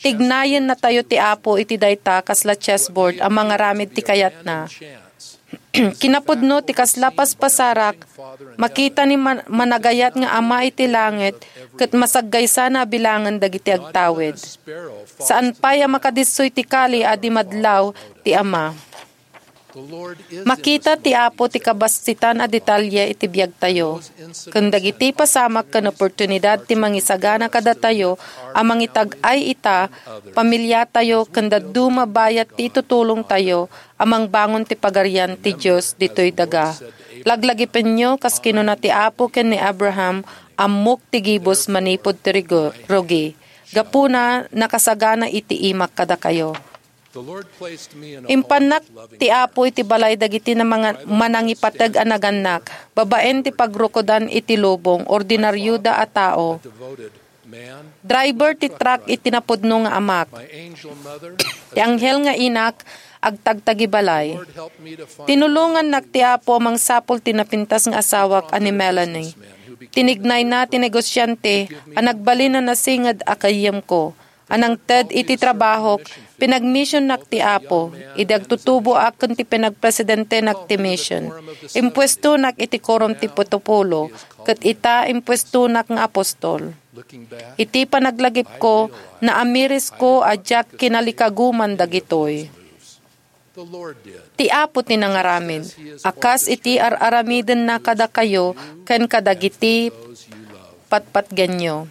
S5: tignayan na tayo ti Apo iti dayta kasla chessboard ang mga ramid ti kayat na. kinapudno ti kaslapas pasarak, makita ni man- managayat nga ama iti langit, ket masaggay sana bilangan dagiti agtawid. Saan paya makadissoy ti kali adi madlaw ti ama. Makita ti Apo ti kabastitan a detalye iti biyag tayo. Ken dagiti pasamak ken oportunidad ti mangisagana kada tayo a mangitag-ay ita, pamilya tayo ken daddu mabayat ti tutulong tayo amang bangon ti pagarian ti Dios ditoy daga. Laglagi penyo kas kinuna ti Apo ken ni Abraham ammok ti gibos manipod ti rigo- rogi. Gapuna nakasagana iti imak kada kayo. Impanak ti Apo iti balay dagiti na mga manangipatag a naganak, babaen ti pagrukodan iti lubong, ordinaryo da a tao. Driver ti truck iti napudno nga amak. Ti anghel nga inak, agtagtagi balay. Tinulungan nak ti Apo mangsapol tinapintas nga asawak ani Melanie. Tinignay na ti negosyante, ang nagbalin na nasingad akayam ko. Anang ted iti trabaho, pinagmission nak ti Apo, idagtutubo aken ti pinagpresidente nak ti mission. Impuesto nak iti korom ti Putupulo, ket ita impuesto nak nga apostol. Iti panaglagip ko, na amiris ko adyak kinalikaguman dagitoy. Ti Apo tinangaramin, akas iti ar-aramiden na kada kayo, ken kadagiti patpatganyo.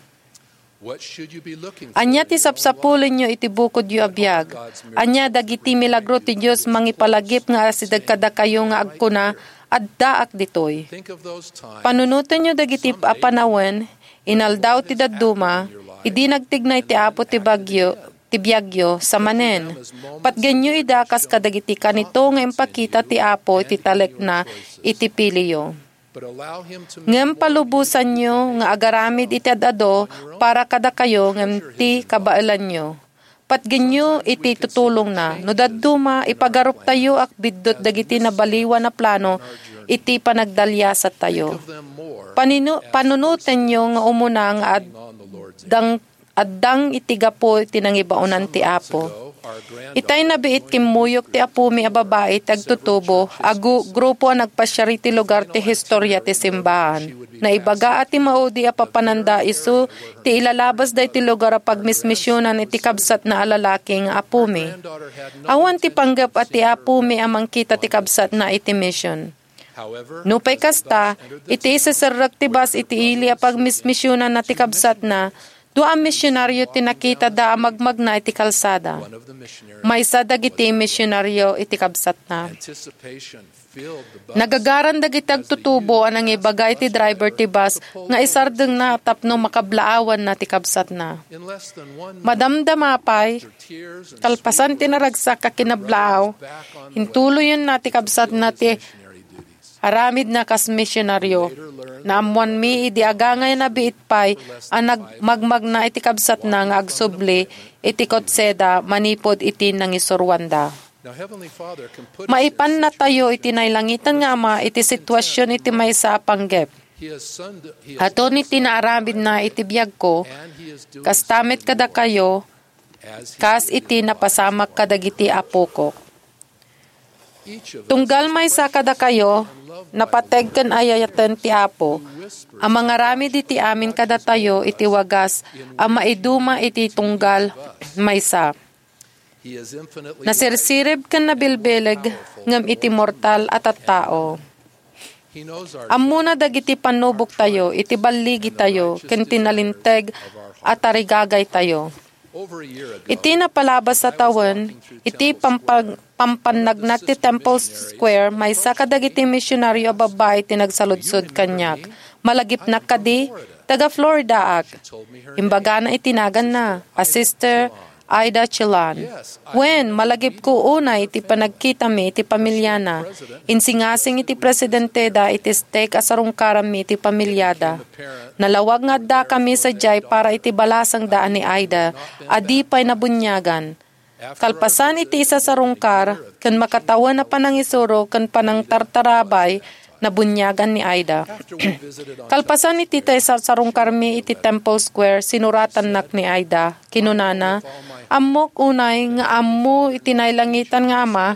S5: Anya ti sapsapulin nyo iti bukod yu abiyag. Anya dagiti milagro ti Diyos mangipalagip nga asidag kada kayo nga agkuna addaak ditoy. Panunutan nyo dagiti apanawen, inaldaw ti dadduma, idi nagtignay ti Apo ti bagyo, ti biyagyo sa manen. Patganyo idakas kadagiti kanito nga impakita ti Apo iti talek na iti piliyo. Ngem palubusan nyo nga agaramid iti adado para kada kayo ngem ti kabailan nyo. Patgen nyo iti tutulong na. No dadduma ipagarup tayo ak biddot dagiti na baliwa na plano iti panagdalyasat tayo. Paninu, panunutan nyo nga umuna nga addang, addang iti gapo iti nangibaunan ti Apo. Itay nabiit kimuyok ti apumi a babae tagtutubo, agu grupo a nagpasyari ti lugar ti historya ti simbahan. Naibaga ati maudi a papananda isu ti ilalabas day ti lugar a pagmismisyonan iti kabsat na alalaki nga apumi. Awan ti panggap ati apumi a mangkita ti kabsat na iti mission. Nupay kasta, iti isasarrak ti bas iti ili a pagmismisyonan na ti kabsat na, dua misyonaryo tinakita da magmag na iti kalsada. May sa dagiti misyonaryo iti kabsat na. Nagagaran dagiti agtutubo anang ibagay ti driver ti bus nga isardeng na tapno makablaawan na ti kabsat na. Madamdamapay, kalpasan tinaragsak ka kinablaaw, hintuloy yun na ti kabsat na ti aramid na kas misyonaryo. Naamuan mi idi agangay na biitpay ang magmag na iti kabsat na nga agsubli iti kotseda manipod iti nangisurwanda. Maipan na tayo iti nailangitan nga ama iti sitwasyon iti maysa panggep. Ato ni tinaaramid na iti biyag ko, kastamit kada kayo, kas iti napasamak kadagiti apo ko. Tunggal may sa kada kayo, napateg ken ayayatan ti Apo, ang mga rami diti amin kada tayo iti wagas, ang maiduma iti tunggal may sa. Nasirsirib ken nabilbileg, ngam iti mortal at at tao. Amuna dagiti panubok tayo, iti baligi tayo, ken tinalinteg at arigagay tayo. Iti napalabas sa tawen, iti pampag, pampanagnag ti Temple Square, may sa kadagiti misyonaryo babae ti nagsaludsod kanyak. Malagip na kadi, taga Florida ak. Imbaga na itinagan na, a sister Ida Chilan. When malagip ko una iti panagkita mi iti pamilyana, insingasing iti presidente da iti steak asarong karami iti pamilyada. Nalawag nga da kami sa jay para iti balasang daan ni Ida, adi pa'y nabunyagan. Kalpasan iti isa sa rungkar, kan makatawan na panangisuro, kan panang tartarabay, nabunyagan ni Ida. Kalpasan iti tayo sa sarungkar mi iti Temple Square, sinuratan nak ni Ida, kinunana, amok unay nga ammo iti nailangitan nga ama,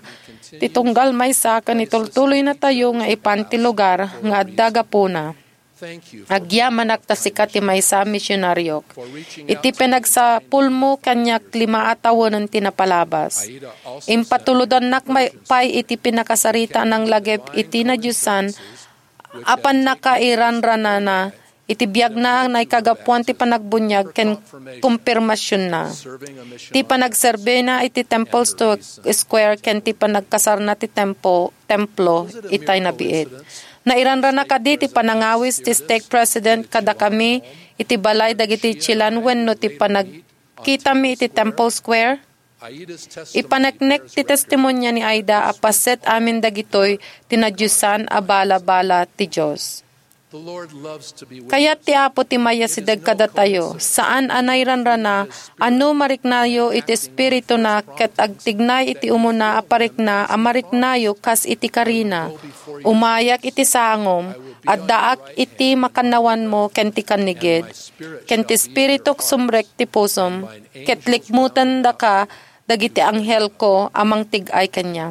S5: titunggal may sa kanitultuloy na tayo nga ipanti lugar nga adda gapuna. Agyaman agtasikat ti may sa misyonaryok. Iti pinagsa pulmo kanyak lima atawon ng tinapalabas. Impatuludan nak may pay iti pinakasarita ng lagep iti na Diyosan apan nakairan ranana iti biyag na na ikagapuan ti panagbunyag ken kumpirmasyon na. Ti panagserbe na iti Temple Square ken ti panagkasar na ti tempo, templo itay nabiit. Nairanra na kadi ti panangawis ti stake president kada kami iti balay dagiti Chilan wenno ti panagkita mi iti Temple Square. Ipaneknek ti testimonya ni Aida apaset amin dagitoy tinadyusan a bala-bala ti Diyos. Kaya ti Apo ti maya si dagkada tayo, saan anayran rana, ano mariknayo iti espiritu na, ket agtignay iti umuna aparikna, amariknayo kas iti karina, umayak iti sangom, at daak iti makanawan mo ken ti kanigid, ken ti espirituk sumrek ti pusom, ket likmutan da ka, dagiti anghel ko amang tig-ay kanya.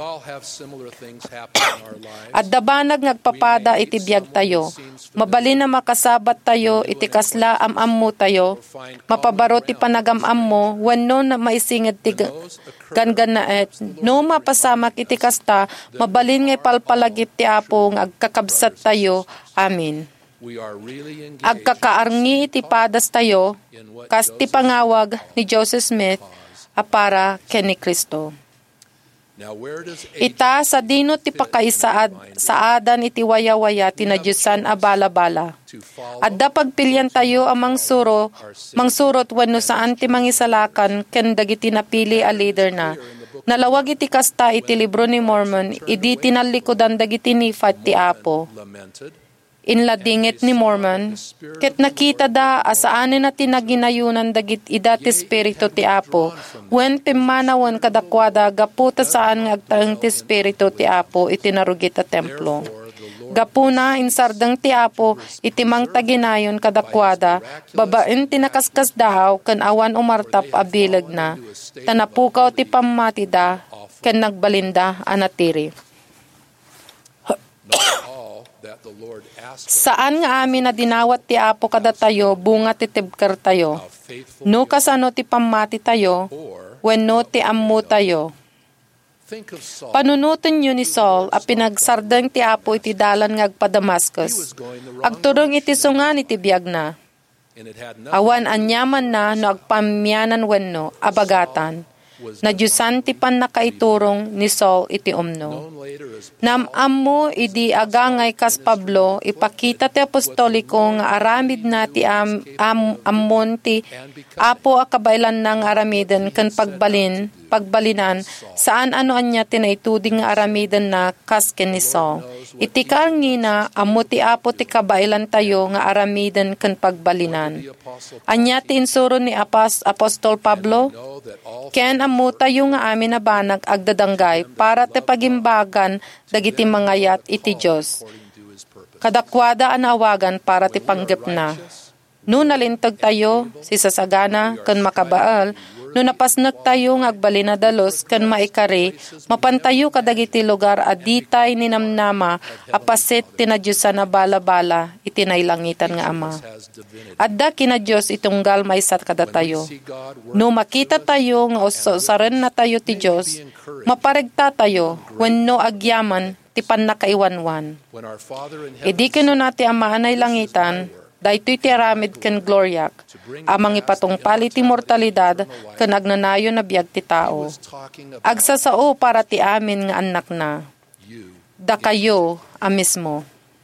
S5: At dabanag ngagpapada iti biyag tayo. Mabali na makasabat tayo iti kasla am-am mo tayo. Mapabaro ti panagam-am mo wenno na maisinged ti gangan na et. No mapasamak iti kasta mabalin ngay palpalagip ti Apo nga agkakabsat tayo. Amin. Agkakaarngi iti padas tayo kas ti pangawag ni Joseph Smith apara ken ni Kristo. Ita sa dino ti pakaisaad sa adan iti waya-waya tinadyusan a bala-bala. Adda pagpilyan tayo amang suro, mangsurot wenno saan ti mangisalakan ken dagiti napili a leader na. Nalawag iti kasta iti libro ni Mormon, idi tinalikodan dagiti nifat ti Apo. Inladingit ni Mormon, ket nakita da asaanin na tinaginayunan dagit ida ti espiritu ti Apo, wen pimmanawan kadakwada gaputa saan nga agtaeng ti espiritu ti Apo iti narugit a templo. Gapuna insardeng ti Apo iti mangtaginayon kadakwada, babaen tinakaskas dahaw ken awan umartap a bileg na, tanapukaw ti pammati da ken nagbalinda anatiri. Saan nga amin na dinawat ti Apo kada tayo, bunga ti tibker tayo. No kasano ti pamati tayo, wenno ti ammo tayo. Panunutin nyo ni Saul, a pinagsardeng ti Apo iti dalan nga agpa Damascus. Agturong iti sungan iti biyag na. Awan anyaman na no agpamyanan wenno, abagatan. Na Diyosan ti pan nakaiturong ni Saul iti umno. Nam-am mo idi agangay kas Pablo, ipakita ti apostoliko nga aramid na ti am, am, ammon ti Apo akabailan ng aramiden ken pagbalin, pagbalinan, saan ano anya tinaituding nga aramiden na kas ken ni Saul. Iti kaangina, ammo ti Apo ti kabailan tayo nga aramiden ken pagbalinan. Anya ti insuro ni Apas, Apostol Pablo, ken ammo tayo nga amin na banag agdadanggay para ti pagimbagan dagiti mangayat iti Diyos. Kadakwada an awagan para ti panggep na. No nalintag tayo, si sasagana, ken makabaal, no napasnak tayo ng agbalin na dalos, ken maikari, mapantayo kadagiti lugar aditay ni namnama, apaset tinadyusan na bala-bala, itinaylangitan nga Ama. Adda kina Diyos itunggal may sat kada tayo. No makita tayo nga usaren na tayo ti Diyos, maparegta tayo, wenno agyaman, ti pan nakaiwanwan. Idi kano nati amaanay langitan, daytoy ti aramid ken gloryak, amang ipatungpal iti mortalidad ken agnanayo na biag ti tao. Agsasao para ti amin nga anak na. Da kayo a mismo.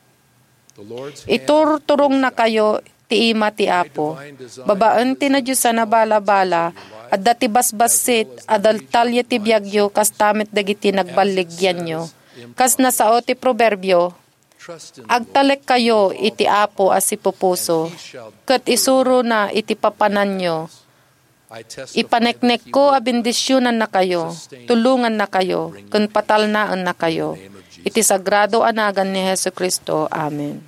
S5: Iturturong na kayo ti ima ti Apo. Babaan ti na Diyosan na bala-bala, at dati basbasit, adal talya ti biagyo, kas tamit dagiti nagbaligyan nyo. Kas nasao ti proverbio, agtalek kayo iti Apo as ipupuso, ket isuro na iti papanan nyo. Ipaneknek ko a bendisyonan na kayo, tulungan na kayo, ken patalnaan na kayo. Iti sagrado anagan ni Hesu Kristo. Amen.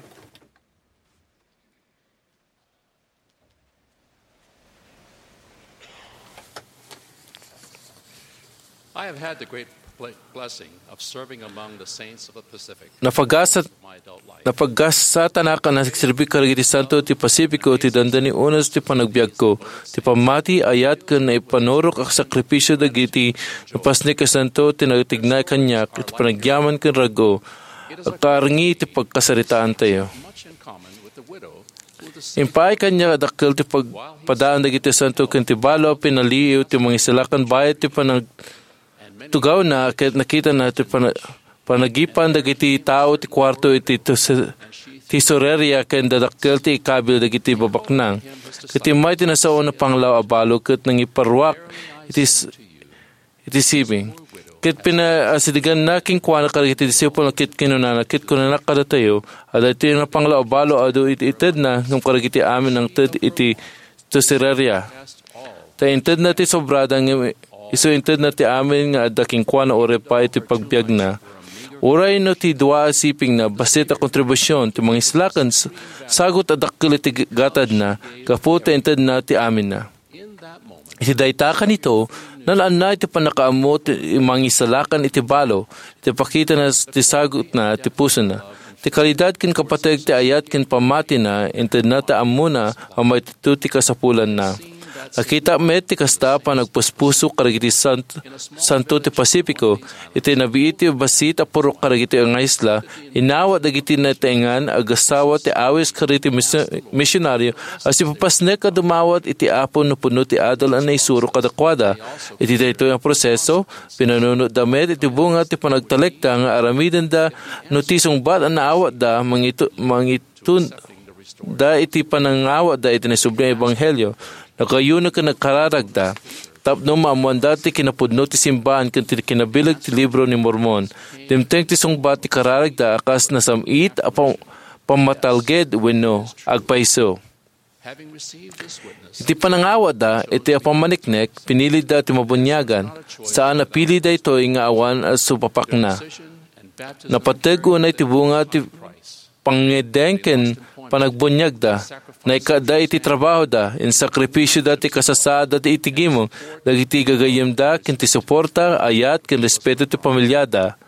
S6: I have had the great
S2: Napagasat napagasata na ka na sirbi karagiti santo ti Pasipiko ti dandani unas ti panagbiag ko. Ti pamati ayat ka na ipanorok ak sakripisyo dagiti napasni ka santo ti nagtignay kanyak iti panagyaman kan rago. Akarangi ti pagkasaritaan tayo. Impay kanya dakil ti pagpadaan dagiti santo kan ti balo pinaliw ti mga isilakan bayat ti panag tugaw na ket nakita na ti panag panagipan dagiti tao ti kwarto iti tesoreria ken dadakkel ti ikabil dagiti babaknang. Ket may tinasao na panglaw abalo ket nang iparwak iti iti sibing. Ket pinaasidigan na king kuana karagiti disipul ket kinunana ket kunanak kada tayo ada iti na panglaw abalo adu iti ited na ngem karagiti amin ang ted iti tesoreria. Ta inted na ti sobrada ngem iso inted na ti amin nga adda king kuana ore pa iti pagbiag na. Uray no ti dua siping na basit a kontribusyon ti mga islakan sagot adakkel iti gatad na kaputa inted na ti amin na. Iti dayta kanito nalaan na iti panakaamo ti mga isalakan iti balo iti pakita na ti sagot na ti puso na. Ti kalidad ken kapateg ti ayat ken pamati na inted na ti ammo na ang may ti kasapulan na. Nakita met ti kasta pa nagpuspuso karagiti santo, santo ti Pasipiko iti nabiiti basit a purok karagiti ang isla inawa dagiti na taingan agasawa ti awis kariti misyonaryo as ipapasnek a dumawat iti apon no puno ti adal ang naisuro kadakwada. Iti dayto ang proseso pinanunod da met iti bunga ti panagtalekta nga aramidan da no ti sungbat ang naawat da mangito, mangitun da iti panangawat da iti nasubling ebanghelyo. Nakayuno ka nagkararagda, tapno maamuan dati kinapudno ti simbahan kan kinabilag ti libro ni Mormon. Dimteng ti sungbat ti kararagda akas na samit apang pamatalged wenno agpaiso. Iti panangawa da, iti apamaniknek, pinili da ti mabunyagan, saan napili da ito nga awan as supapak na. Napatego na iti bunga ti pangedengken panagbunyag da, na ikada iti trabaho da, in sakripisyo da ti kasasada ti itigimo, dagiti gagayim da, kinti suporta, ayat, kin respeto ti pamilyada.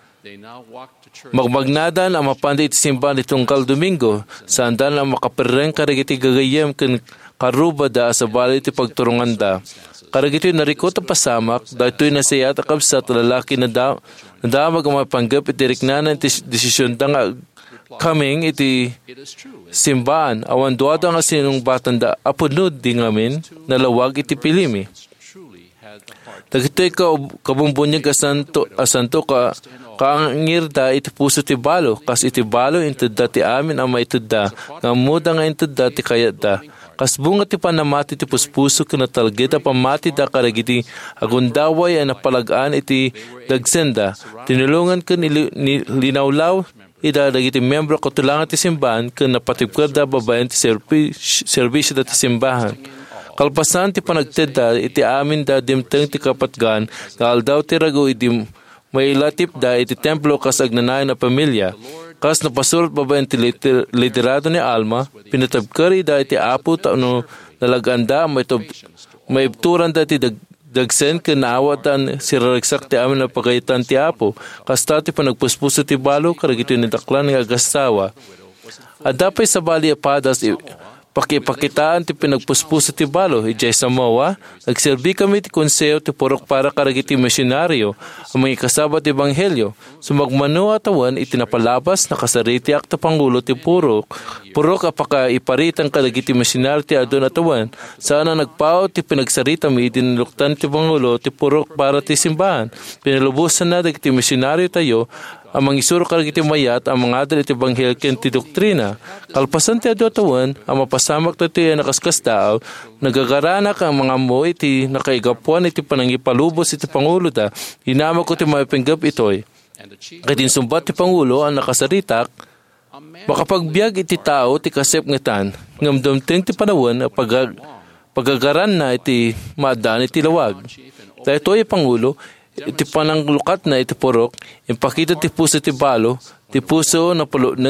S2: Magmagnadan ang mapanda iti simbahan itong kaldomingo, saan dan ang makapereng karagiti gagayim kin karuba da sa bali ti pagturungan da. Karagiti narikot ang pasamak, dahito'y nasayat akabsat lalaki na da, na damag ang mapanggap iti riknanan ti desisyon da nga kaming iti simbahan awan duwado nga sinong batanda apunod di ngamin nalawag iti pilimi. Dagitoy ka kabumbunyag asanto asanto ka kaangirda iti puso ti balo kas iti balo intedda ti amin ang maitedda nga muda nga intedda ti kayatda. Kas bunga ti panamati ti puspuso kinatalgita pamati da karagiti agundaway ang napalagaan iti dagsenda. Tinulungan ka nilinawlaw ida dagiti membro katulangan ti simbahan ken napatibker da babaen ti serbisyo da ti simbahan. Kalpasan ti panagtedda iti amin da dimteng ti kapatgan kaldaw ti rago iti mailatip da iti templo kas agnanay na pamilya. Kas napasurot babaen ti liderado ni Alma pinatabker ida iti apo tano nalaganda may maibturan da ti dag dagsen ken naawatan siraragsak ti amin na pagaytan ti apo kasta ti panagpuspuso ti balo karagito ni daklan nga agasawa. Adapay sa bali apadas pakipakitaan ti pinagpuspuso ti balo ijay Samoa nagserbi kami ti konseyo ti purok para karagiti misyonaryo ang mga kasaba ti ebanghelyo sumagmano atawan itinapalabas na kasariti akta pangulo ti purok purok apaka iparitan karagiti misyonaryo ti adon atawan sana nagpao ti pinagsarita mi idinuluktan ti pangulo ti purok para ti simbahan pinalubusan na dagiti misyonaryo tayo ang mga isuro karagiti mayat ang mga adal iti banghel ken ti doktrina. Kalpasan ti adu atawan ang mapasamak to ti nakaskas tao nagagaranak ang mga mo iti nakaigapuan iti panangipalubos iti pangulo da. Hinama ko ti mapinggap itoy. Katin sumbat ti pangulo ang nakasaritak makapagbiag iti tao ti kasep ngetan ngamdamteng ti panawan pag pagagaran na iti maadaan iti lawag. Dahil ito'y pangulo iti pananglukat na iti purok, impakita ti puso ti balo, ti puso na pulo ng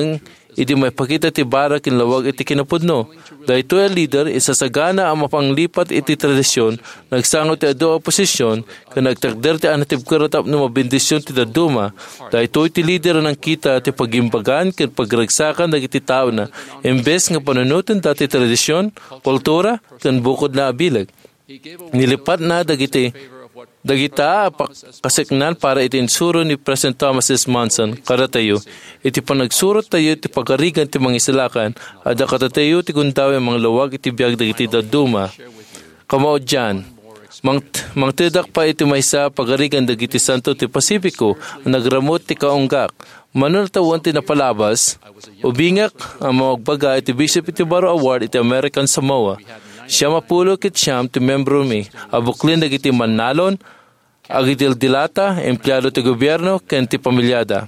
S2: iti may pakita ti bara kinlawag iti kinapudno. Dahito ang leader, isasagana ang mapanglipat iti tradisyon, nagsangot ti ado oposisyon, kan nagtakder ti anatib karatap no mabindisyon ti daduma. Dahito iti leader ng kita ti pagimbagan, kan pagragsakan dagiti tao na, imbes nga panunutin dati tradisyon, kultura, kan bukod na abilag. Nilipat na dagiti dagita kasiknan para iti insuro ni President Thomas S. Monson kada tayo iti panagsurot tayo iti pagarigan ti mga isilakan at katatayo ti kuntaw ang mga lawag iti biyag dagiti daduma. Kamao dyan, mang, mang tidak pa iti maysa pagarigan dagiti santo ti Pasipiko nagramot ti kaunggak. Manuntawan ti napalabas, ubingak ang mawagbaga iti Bishop iti Baro Award iti American Samoa. Siya mapulo kit siyam ti membro mi, abuklin dagiti manalon, agitil dilata, empleyado ti gobyerno, ken ti pamilyada.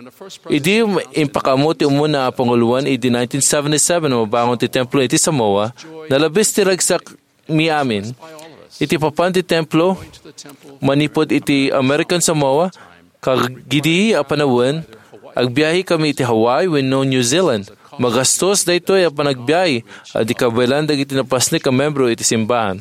S2: Idi impakamo ti umuna a panguluan idi nineteen seventy-seven mabangon ti templo iti Samoa, nalabis ti ragsak mi amin. Iti papan ti templo, manipod iti American Samoa, kagidi a panawen, agbiyahe kami iti Hawaii wenno New Zealand. Magastos dayto ay panagbiyahe at di kabalan dagiti napasnik ka membro iti simbahan.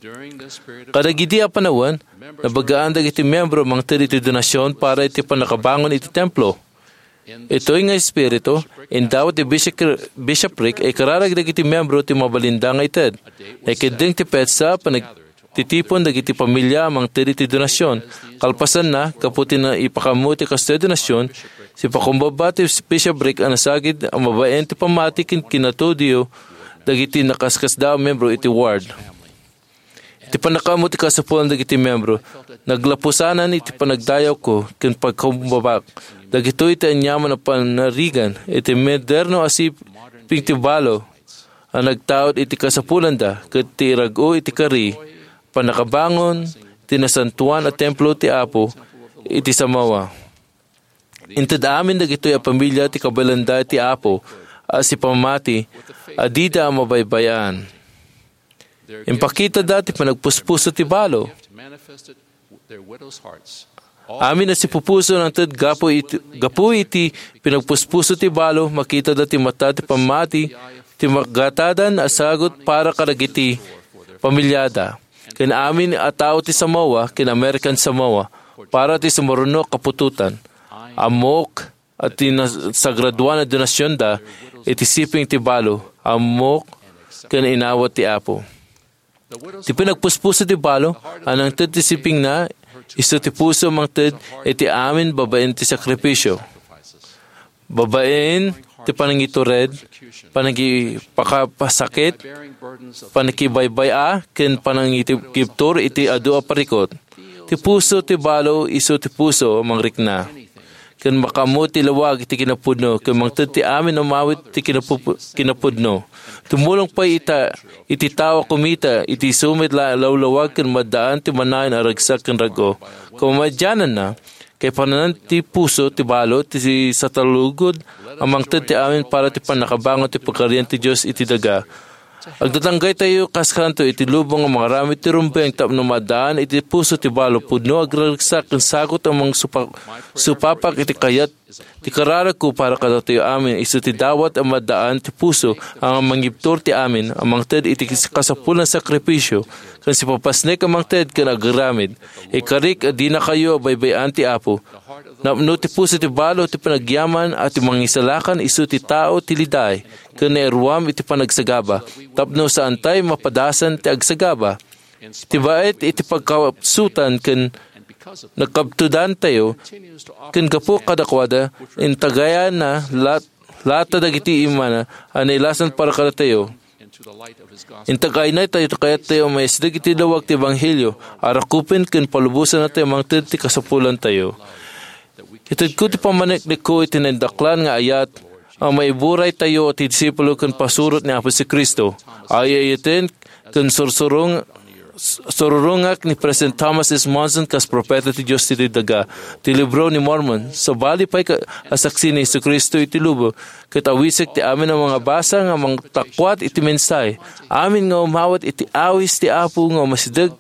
S2: Kadagidi a panawan, nabagaan dagiti membro mangted iti donasyon para iti panakabangon iti templo. Ito'y nga espiritu, indawat ti bishopric ay kararag dagiti membro ti mabalinda nga ited. Nakiding ti petsa panagtitipon dagiti pamilya mangted iti donasyon. Kalpasan na, kaputi na ipakamuti kasto donasyon, si pakumbaba ti bishopric ang nasagid ang mabaen ti pamatikin kinatudiyo dagiti nakaskas daw membro iti ward. Iti panakamu ti kasapuan dagiti membro, naglapusanan iti panagdayaw ko kin pagkumbabak. Dagito iti anyaman na panarigan, iti moderno asip pingtibalo, ang nagtaot iti kasapulan da, kat ti rago iti kari, panakabangon, tinasantuan at templo ti Apo, iti Samoa. Inted amin dagitoy a pamilya ti kabalanda ti Apo, as si pamati, adida ang mabaybayan. Impakita dati panagpuspuso ti balo. Amin na si pupuso ng ted gapo iti, gapo iti pinagpuspuso ti balo, makita dati mata ti pamati, ti magatadan asagot para karagiti pamilyada. Kin amin atao ti Samoa, kin American Samoa, para ti sumuruno kapututan. Amok at sa graduan na donasyon da, iti siping ti balo, amok kan inawat ti Apo. Ti pinagpuspuso ti balo, anang ted ti siping na, iso ti puso mang ted, iti amin babaen ti sakripisyo. Babaen ti panangitured, panagipakapasakit, panakibaybay a, ken panangitiptur iti adu a parikot. Ti puso ti balo, iso ti puso mang rikna. Kan makamu ti lawag iti kinapudno, kan mangted ti amin umawit ti kinapudno. Tumulong pa ita, iti tawa kumita, iti sumit la lawlawag kan madaan ti manayan aragsak kan rago. Kumadyanan na, kay pananan ti puso, ti balo, ti sa talugod, ang mangted ti amin para ti panakabangon ti pagkariyan ti Diyos iti daga. Agdatanggay tayo kaskanto iti lubong ang mga rami ti rumbeng tapno madaan iti puso ti balo pudno agragsak ang sagot ang mga supak, supapak iti kayat ti kararag ko para kada tayo amin iso ti dawat ang madaan ti puso ang mangiptor ti amin ang mangted iti kasapulan sakripisyo kan si papasnek ang mangted kan agaramid ikarik adi na kayo baybayan ti Apo napno ti puso ti balo ti panagyaman at ti mangisalakan iso ti tao ti liday kan nairwam iti panagsagaba tapno sa antay mapadasan ti agsagaba ti bait iti pagkapsutan kan nagkabtudan tayo kan gapo kadakwada in tagayan na lat, lata dagiti imana anailasan para kada tayo in tagay na tayo kayat tayo may sidagiti lawag ti Ebanghelyo arakupin kan palubusan na tayo mangtid ti kasapulan tayo itid ko ti pamaniknik ko iti nandaklan nga ayat ang maiburay tayo at disipulo kan pasurot ni Apo si Kristo ay ayatin kan sursurong sururungak ni President Thomas S. Monson kas propeta ti Diyos ti daga ti libro ni Mormon so bali pa'y asaksi ni Jesu Kristo iti lubo ket awisik ti amin ang mga basa nga mga takwat iti mensay amin nga umawat iti awis ti Apo nga masidag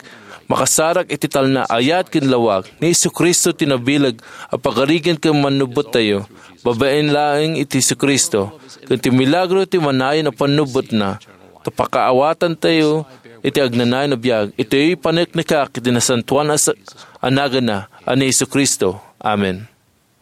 S2: Makasarak iti talna ayat kinlawag ni Jesu-Kristo tinabilag a pagarigan ken manubot tayo. Babaen laeng iti Jesu-Kristo. Ken ti milagro ti manayon a panubot na. Tapakaawatan tayo iti agnanayon a biyag. Ito'y paniknikak iti nasantuan as anaga na ani Jesu-Kristo. Amen.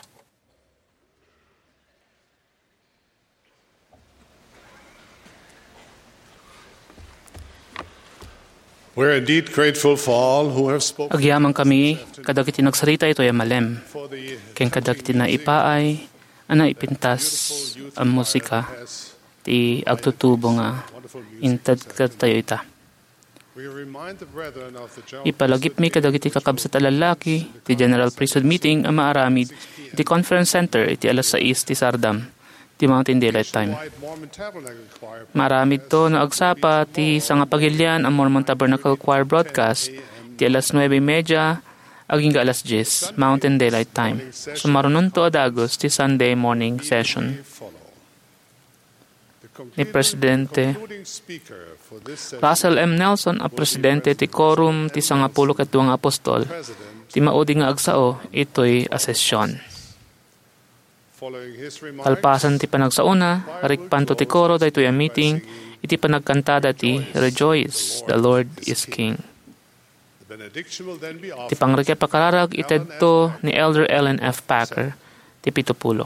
S6: We're indeed grateful for all who have spoken
S3: Agyaman kami, kadagiti nagsarita ito ay malem.
S6: for the
S3: Ken kadagiti na ipaay, ana ipintas ang musika, ti agtutubo nga, intad tayo ita.
S6: we remind the brethren of the General
S3: Ipalagip mi kadagiti kakabsat a lalaki, ti General Priesthood Meeting ang maaramid, ti Conference Center, iti alas sais ti Sardam, ti Mountain Daylight Time.
S6: White Mormon Tabernacle Choir
S3: Maramid to na agsapa ti sangapagilyan ang Mormon Tabernacle Choir broadcast ti alas nueve thirty aging alas diyes Mountain Daylight Time. Sumarunon to adagos ti Sunday morning session
S6: follow. The
S3: ni Presidente
S6: concluding speaker for this session,
S3: Russell M. Nelson a Presidente ti Quorum ti sangapulo katuang apostol ti maudi nga agsao ito'y a sesyon.
S6: following his remarks,
S3: Kalpasan ti panagsauna, rikpanto ti koro daytoy a meeting, iti panagkantada ti Rejoice, the Lord is King.
S6: the benediction will then be
S3: Ti
S6: offered.
S3: pangrike pakararag itedto ni Elder Ellen F. Packer, ti pitupulo.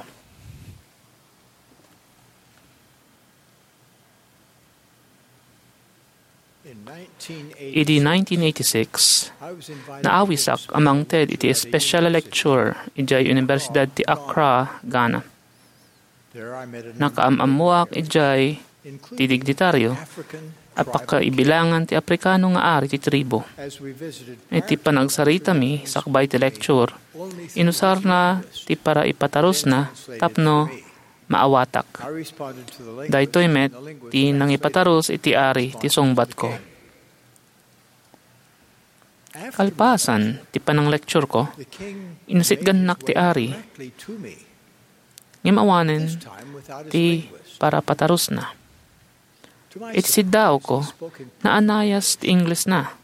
S3: Idi nineteen eighty-six, naawisak amang TED iti special lecture ijay Universidad ti Accra, Ghana. Nakaamamuak ijay ti digditaryo at pakaibilangan ti Aprikano nga ari ti tribo. Iti panagsarita mi sakbay ti lecture, inusar na ti para ipataros na tapno maawatak. Daytoy met ti nang ipataros iti ari ti songbat ko. Kalpasan ti panang lecture ko, inasitganak ti ari. Ngimawanen ti para pataros na. Iti siddaw ko, naanayas ti English na.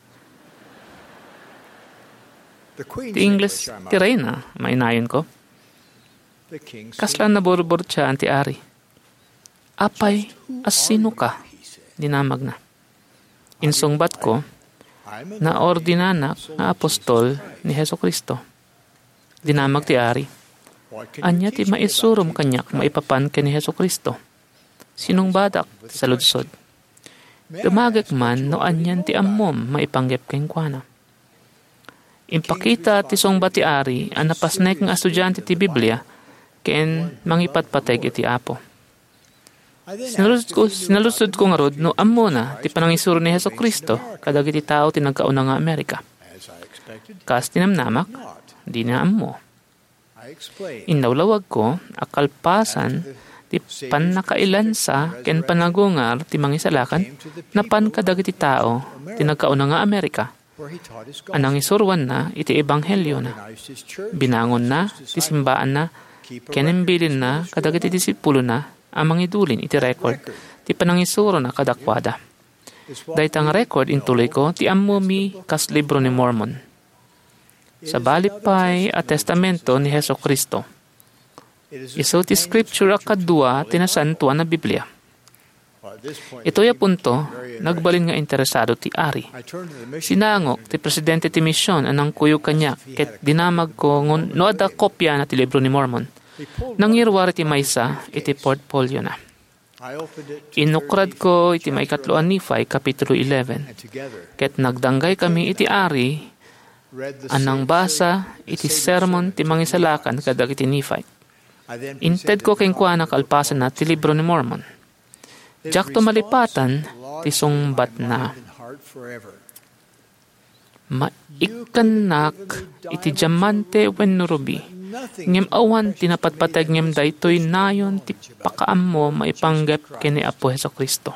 S3: Ti English ti Reyna, mainayon ko. Kaslan na borbor siya ti ari. Apay, as sino ka? Dinamag na. Insungbat ko, na ordinanak na apostol ni Jesu-Kristo. Dinamag ti ari. Anya ti maisurum kanyak maipapan ka ni Jesu-Kristo. Sinong badak sa ludsod. Dumagak man no anyan ti ammom maipanggep keng kuana. Impakita ti songbat ti ari ang napasnek ng estudyante ti Biblia ken mangipatpateg iti apo. Sinalusod ko, sinalusod ko nga rod, no ammo na, ti panangisuro ni Jesu-Kristo, kadag iti tao ti nagkauna nga Amerika. Kas tinamnamak, di na ammo. Inawlawag ko, akalpasan, ti panakailansa, ken panagungar, ti mangisalakan, na pan kadag iti tao, ti nagkauna nga Amerika. Anang isurwan na, iti ebanghelyo na. Binangon na, ti simbaan na, ken imbilin na, kadag iti disipulo na, amang idulin iti record, ti panangisuro na kadakwada. Daytang record intuloy ko, ti ammo mi kas libro ni Mormon. Sa balipay a testamento ni Jesu-Kristo. Iso ti scripture akadua tinasantuan na Biblia. Ito ya punto, nagbalin nga interesado ti ari. Sinangok ti presidente ti misyon anang kuyo kanya, ket dinamag ko ngun no ada kopya na ti libro ni Mormon. Nangirwari ti maysa iti portfolio na. Inukrad ko iti maikatloan ni Nephi, Kapitulo eleven. Ket nagdanggay kami iti ari, anang basa iti sermon ti mangisalakan kadag iti Nephi. Inted ko keng kuana kalpasan na ti libro ni Mormon. Jak to malipatan ti sungbat na. Maikanak iti diamante wenno ruby. Ngem awan tinapatpatag ngem daytoy nayon ti pakaam mo maipanggep kini Apo Jesu-Kristo.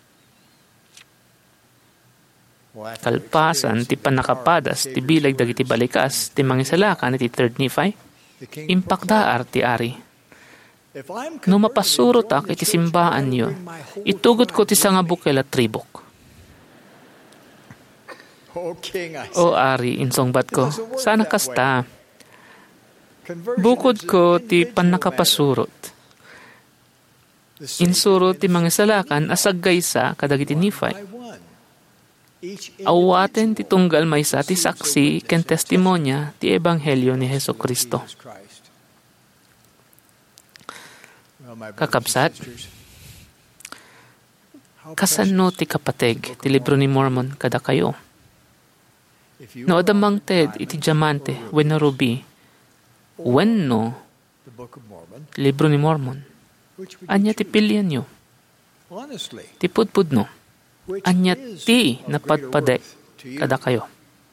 S3: Kalpasan ti panakapadas ti bilag dagiti balikas ti mangisalakan iti third Nephi. Impakdaar ti ari. No mapasurot ak iti simbaan yo, itugot ko ti sanga bukel at tribok.
S1: Oh, King, I
S3: O Ari, insongbat ko, sana kasta. Bukod ko ti panakapasurot. Insurot ti mga salakan asag gaysa kadagiti Nephi. Awaten ti tunggal maysa ti saksi ken testimonya ti ebanghelyo ni Hesus Kristo. Kakabsat, kasano ti kapateg ti libro ni Mormon kada kayo? No adamang ted iti diamante wenno ruby wenno libro ni Mormon. Anya ti pilyan nyo. Ti pudpudno. Anya ti napadpadek kada kayo.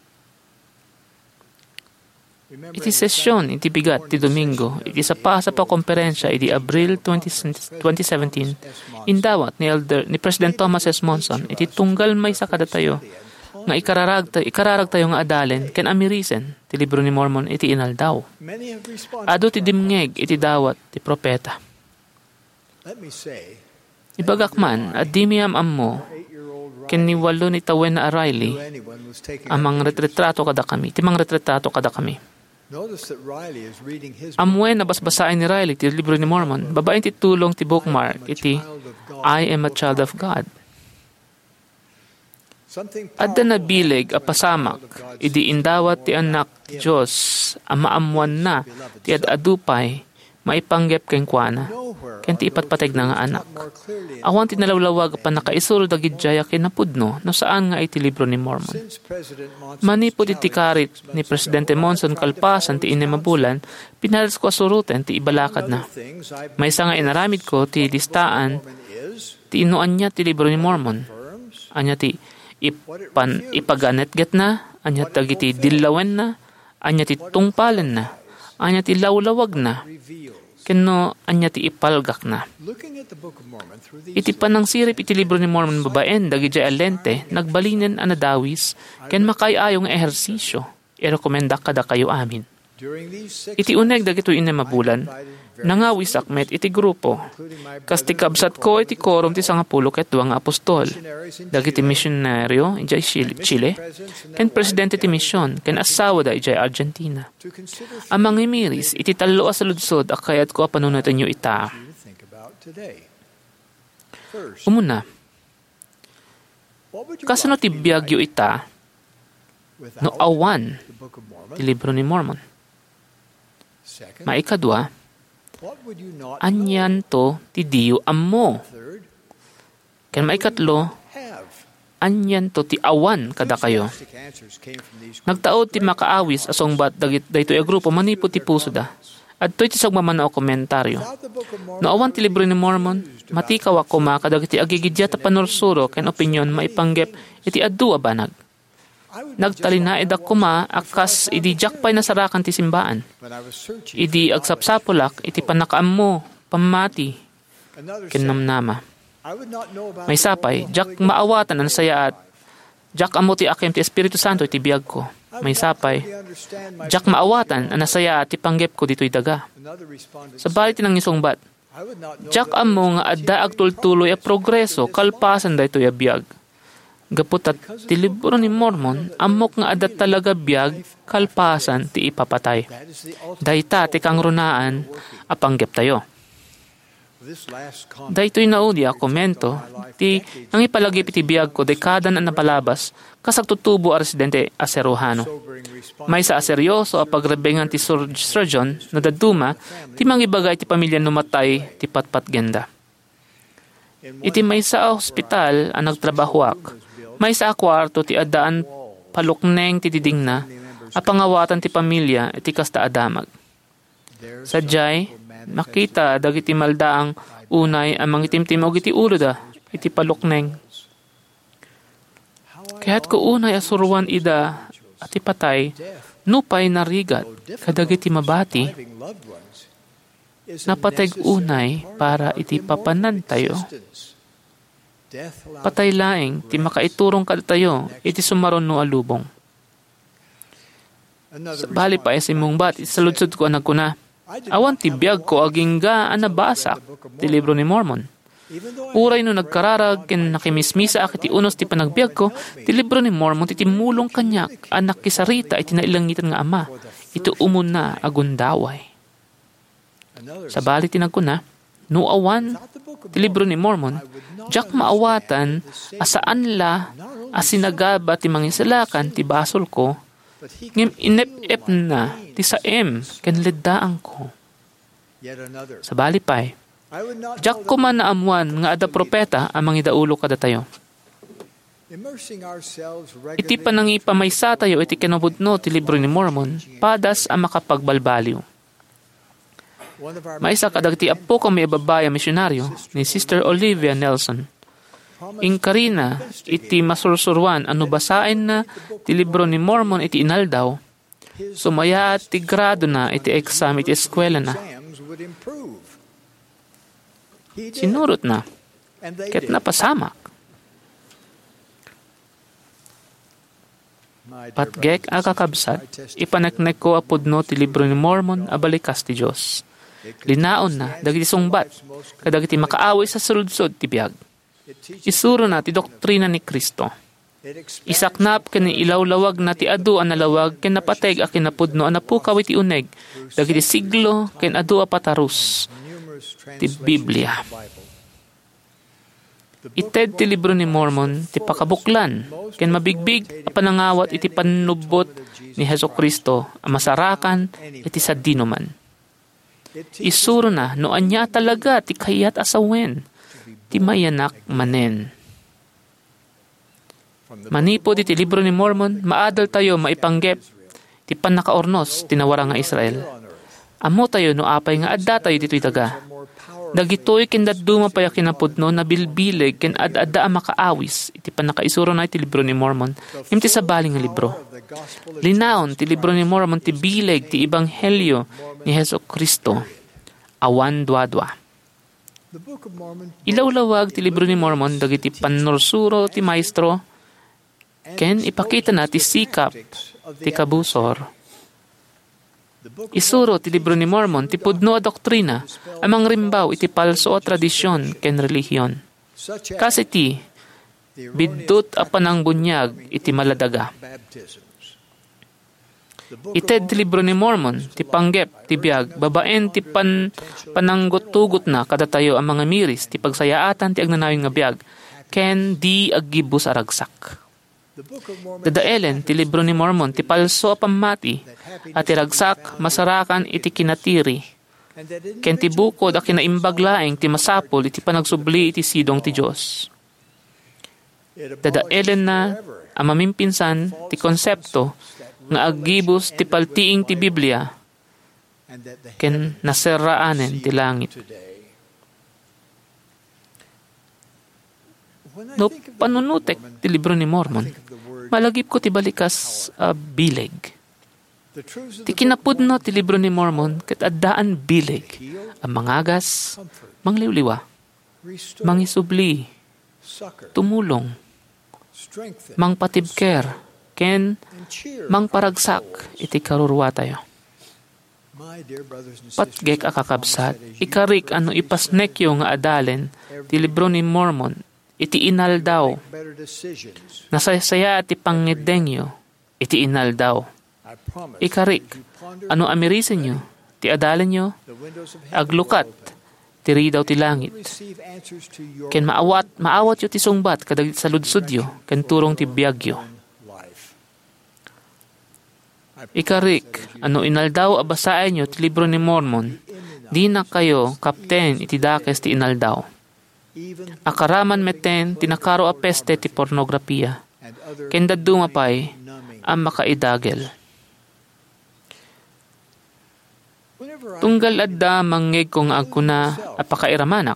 S3: Iti sesyon, iti bigat, ti Domingo, iti sa pa sa pa-komperensya, iti Abril twenty seventeen, indawat ni, Elder, ni President Thomas S. Monson, iti tunggal may sa kada tayo, nga ikararag, tayo, ikararag tayo nga adalen, ken amirisen, ti libro ni Mormon, iti inaldaw. Ado ti dimngeg, iti dawat, ti propeta. Ibagak man, at di miyam ammo, ken ni walo ni tawen na Riley, amang retrato kada kami, timang retrato kada kami. Amwen na basbasain ni Riley, ti libro ni Mormon, babaeng ti tulong ti bookmark, iti I am a child of God. Adda na bileg a pasamak, idi indawat ti anak ti Diyos, ang maamuan na, ti ad-adupay, maipanggep ken kuana, ken ti ipatpateg na nga anak. Awan ti nalawlawag pa nakaisuro dagid jaya kinapudno, no saan nga iti libro ni Mormon. Manipod iti karit ni Presidente Monson kalpasan ti inemabulan, pinaris ko asuruten ti ibalakad na. May isa nga inaramid ko ti listaan, ti inuan niya ti libro ni Mormon. Anya ti ipan, ipaganetget na, anya tagiti dilawen na, anya ti tungpalen na, anya ti lawlawag na, keno anya ti ipalgak na. Iti panang sirip iti libro ni Mormon babaen, dagi jay alente, nagbalinen anadawis, ken makayayong ehersisyo, irekomenda kada kayo amin. Iti uneg dagito inemabulan, nangawis akmet iti grupo, kas ti kabsat ko iti korum ti sangapulo ket duang apostol, dagiti misyonaryo ijay Chile, ken presidente ti misyon, ken asawa da ijay Argentina. Amang imiris, iti talo a saludsod akayat ko a panunutan nyo ita. Umuna, kasano ti biyagyo ita, no awan, ti libro ni Mormon. Maikadwa, anyan to ti diyo ammo. Ken maikatlo, anyan to ti awan kada kayo. Nagtaod ti makaawis asong bat dagit dayto a grupo manipo ti puso da. At to'y ti sagmamana o komentaryo. No awan ti libro ni Mormon, matikaw ako makadagiti agigidya ta panursuro ken opinyon maipanggep iti addu a banag. Nagtalinaid ako ma akas idi jakpay na sarakan ti simbaan. Idi agsapsapulak iti panakaammo, pamati, kinamnama. May sapay, jak maawatan ang saya at jak amo ti akim ti Espiritu Santo iti biyag ko. May sapay, jak maawatan ang nasaya at ipanggep ko dito'y daga. Sa bali tinang isungbat, jak amo nga adda agtultuloy a progreso kalpasan da ito'y abiyag. Gaputat ti libro ni Mormon, amok nga adat talaga biyag, kalpasan ti ipapatay. Dayta ti kang runaan, apanggep tayo. Daytoy naudi a komento, ti nang ipalagip iti biyag ko, dekada na napalabas, kasagtutubo a residente aseruhano. May sa aseryoso a pagrebengan ti surgeon na daduma, ti mangibagay ti pamilya numatay ti patpatgenda. Iti may sa ospital ang nagtrabahuak, may sa kwarto ti adaan palukneng ti diding na, a pangawatan ti pamilya iti kasta adamag. Sadyay, makita dagiti maldaang unay ang mangitimtim og iti ulo da, iti palukneng. Kaya't ko unay asuruan ida at ipatay, nupay narigat kadagiti mabati, napateg unay para iti papanan tayo. Patay laeng, ti makaiturong kada tayo, iti sumaron no alubong. Sa bali pa ay simong bat, isaludsod ko anak ko na, awan ti biyag ko aging ga anabasak, ti libro ni Mormon. Uray no nagkararag, ken nakimismisa ak iti unos ti panagbiag ko, ti libro ni Mormon, iti mulong kanyak, anak kisarita, iti nailangitan nga ama, ito umun na agundaway. Sa bali tinag ko na, no awan, ti libro ni Mormon, jak maawatan, asaan la, asinagaba ti mangisalakan, ti basol ko, ngem inep-ep na, ti saem, ken leddaan ko. Sa bali pa'y, jak ko man naamuan nga ada propeta amang idaulo kada tayo. Iti panangipamaysa tayo iti kinabudno ti libro ni Mormon, padas ang makapagbalbaliw. Maisa kadag ti apo kami babaya misyonaryo ni Sister Olivia Nelson. Ingkarina iti masursurwan ano basain na ti libro ni Mormon iti inaldaw, sumaya at ti grado na iti exam iti eskwela na. Sinurot na, ket napasamak. Patgek akakabsat, ipaneknek ko apudno ti libro ni Mormon abalikas ti Diyos. Linaon na, dagiti sungbat, kadagiti makaaway sa suludsod ti biag. Isuro na ti doktrina ni Kristo. Isaknap ken ilawlawag na ti adu an nalawag ken napateg a kinapudno an napukaw iti uneg, dagiti siglo ken adu a patarus ti Biblia. Ited ti libro ni Mormon ti pakabuklan ken mabigbig a panangawat iti panubot ni Hesukristo a masarakan iti sadino man. Isuro na no anya talaga ti kayat asawen ti mayanak manen. Manipod iti libro ni Mormon, maadal tayo maipanggep ti panakaornos tinawara nga Israel. Amo tayo no apay nga adda tayo dito'y daga. Dagitoy ken daduma paya kinapudno na bilbileg ken ad-adda a makaawis iti panakaisuro na iti libro ni Mormon. Imti sa baling nga libro. Linaon ti libro ni Mormon ti bileg ti ebanghelyo ni Hesukristo. Awan dwa-dwa. Ilawlawag ti libro ni Mormon dagiti panursuro ti maestro ken ipakita na ti sikap ti kabusor. Isuro ti libro ni Mormon ti pudno a doktrina amang rimbaw iti palso a tradisyon ken relihiyon. Kasi ti biddut a panangbunyag iti maladaga. Ited ti libro ni Mormon ti panggep ti biag babaen ti pan pananggut-tugot na kada tayo ang mga miris ti pagsayaatan ti agnanawin nga biag ken di aggibus a ragsak. Dadaelen ti libro ni Mormon ti palso a pamati at ti ragsak masarakan iti kinatiri ken ti bukod a kinaimbaglaeng ti masapol iti panagsubli iti sidong ti Dios. Dadaelen na ang mamimpinsan ti konsepto nga aggibus ti paltiing ti Biblia ken naserraanen ti langit. No panunutek ti libro ni Mormon, malagip ko ti balikas uh, bileg. Ti kinapudno ti libro ni Mormon ket addaan bileg, ang mangagas, mangliwliwa, mangisubli, tumulong, mangpatibker, ken mangparagsak iti karurwa tayo. Patgek akakabsat, ikarik ano ipasnekyo nga adalen ti libro ni Mormon iti inaldaw. Nasasaya iti pangedengyo, iti inaldaw. Ikarik, ano amirisin nyo, ti adalan nyo, aglukat, ti ridaw ti langit. Ken maawat, maawat yo ti sungbat, kadag sa ludsudyo, ken turong ti biyagyo. Ikarik, ano inaldaw abasain nyo ti libro ni Mormon, di na kayo kapten iti dakes ti inaldaw. Akaraman meten tinakaro a peste ti pornografiya ken daduma pay ang makaidagel. Tunggal adda mangeg kong agkuna a pakairamanak.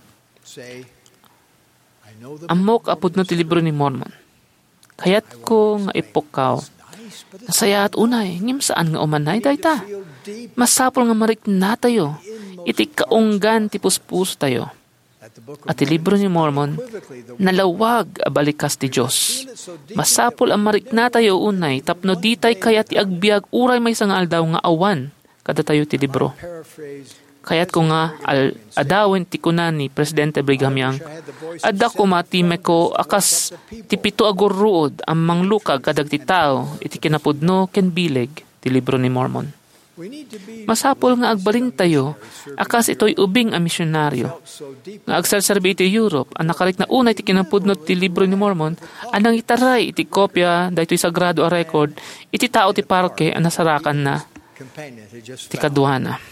S3: Amok apudno ti libro ni Mormon. Kayat ko nga ipukaw. Nasaya at unay, ngim saan nga umanay dayta. Masapol nga marik na tayo. Iti kaunggan ti puspus tayo. At ti libro ni Mormon, nalawag a balikas ti Diyos. Masapol ang marikna tayo unay, tapno di tay kaya ti agbiag uray may sangal daw nga awan, kada tayo ti libro. Kaya't ko nga al adawin ti kunan ni Presidente Brigham Young, adda ko matime ko akas ti pito agurruod ang manglukag kadag ti tao iti kinapudno ken bileg ti libro ni Mormon. Masapol nga agbalin tayo, akas ito'y ubing a misyonaryo. Nga agsalserbi iti Europe, ang nakarik na unay ti kinapudno ti libro ni Mormon, anang itaray iti kopya da ito'y sagrado a record, iti tao ti parke ang nasarakan na ti kadwana.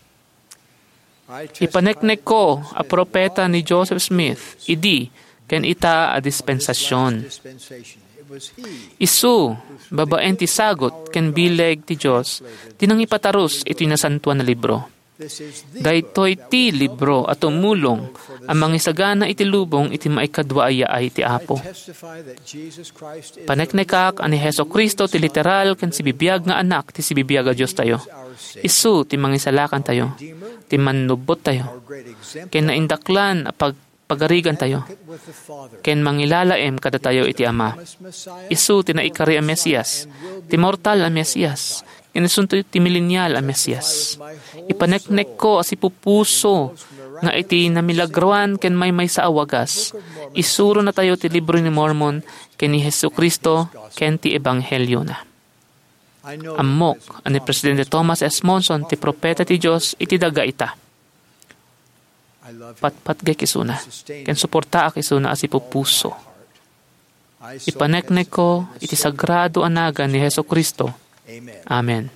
S3: Ipaneknek ko a propeta ni Joseph Smith, idi, ken ita a dispensasyon. Isu, babaen ti sagot, ken bileg ti Diyos, tinang ipatarus ito'y nasantuan na libro. Daytoy ti libro at tumulong ang mangisagana iti lubong iti maikadwa aya ay ti Apo. Paneknekak ani Heso Kristo ti literal ken si bibiyag nga anak ti si bibiyag a Diyos tayo. Isu ti mangisalakan tayo, ti manubot tayo, ken naindaklan a pag pagarigan tayo, ken mangilalaem kada tayo iti Ama. Isu ti naikari a Mesiyas, ti mortal a Mesiyas, inisunto ti milenial a Mesiyas. Ipaneknek ko as ipupuso nga iti namilagrawan ken may may sa awagas. Isuro na tayo ti libro ni Mormon ken ni Hesu Kristo ken ti Ebanghelyo na. Ammok ani Presidente Thomas S. Monson ti propeta ti Dios iti daga ita. Patpatgay kisuna ken suporta kisuna as ipupuso. Ipaneknek ko iti sagrado anaga ni Hesu Kristo. Amen.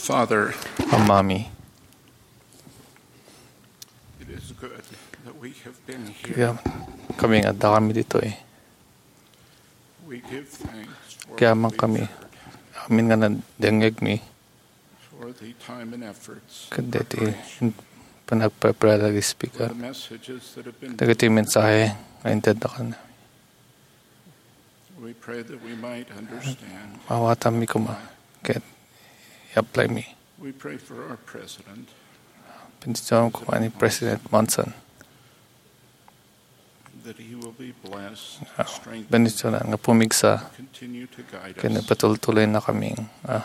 S7: Father,
S4: Amami.
S7: it is good that we have been here.
S4: Kaya kami nga, da kami dito eh.
S7: We give thanks for
S4: Kaya
S7: what
S4: man
S7: we've
S4: kami,
S7: heard,
S4: amin nga na dengeg mi,
S7: for the time and efforts,
S4: kada ti
S7: preparation,
S4: panagpaprala di
S7: for
S4: speaker.
S7: the messages that have been
S4: Daga ti mensahe, kaintend ka na.
S7: We pray that we might understand.
S4: Mawatan mi kuma, kaya i-apply mi.
S7: We pray for our president,
S4: Pinsyon ko ni President Monson.
S7: that he will be blessed,
S4: Uh,
S7: strengthened,
S4: Pinsyon na nga pumigsa,
S7: continue to guide
S4: kaya
S7: us.
S4: patuloy na kaming ah,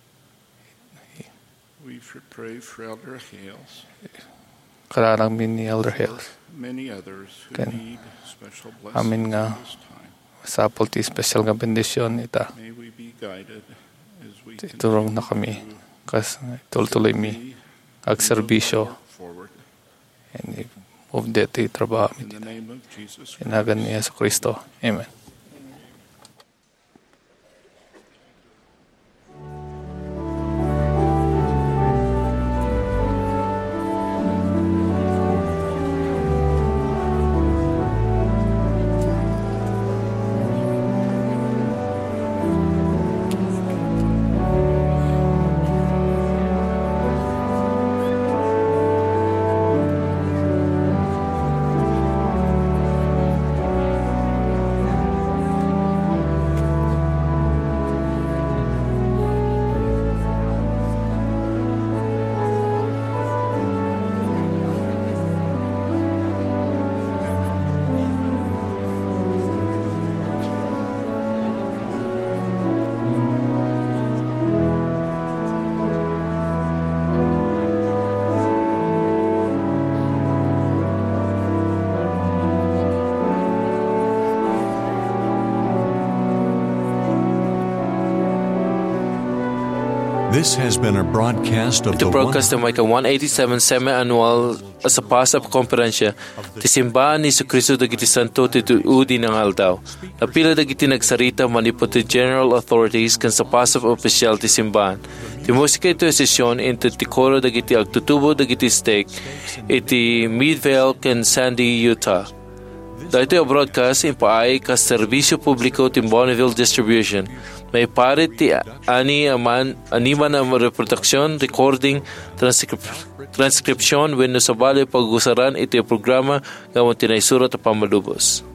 S7: We should pray for Elder Hales,
S4: kararang min ni Elder Hills.
S7: many others who
S4: Ken-
S7: need special
S4: Amin
S7: blessings
S4: nga.
S7: at this time.
S4: Sapol ti special nga bendisyon ita.
S7: May we be guided as we
S4: Iturong na kami. Kas tuloy mi ag serbisyo.
S7: forward.
S4: And move det ti trabaho mi.
S7: In the name of Jesus Christ.
S4: Inagan ni Yesu Kristo. Amen.
S8: This has been a broadcast of
S2: Ito
S8: the
S2: broadcast ng Micah one eighty-seven semi-annual sa pasap komperensya ti simbahan ni Jesucristo dagiti santo ti tuudi ng aldaw. Napila dagiti nagsarita manipod ti general authorities kan sa pasap opisyal ti simbahan. Ti musika ito sesyon into ti koro dagiti agtutubo dagiti stake iti Midvale ken Sandy, Utah. Dahito yung broadcast impaay ka serbisyo publiko ti Bonneville Distribution. May parit ti ani aman animan ang reproduksyon, recording, transcrip- transcription wenno sa bali pag-usaran iti programa gamon tinay surat at pamalubos.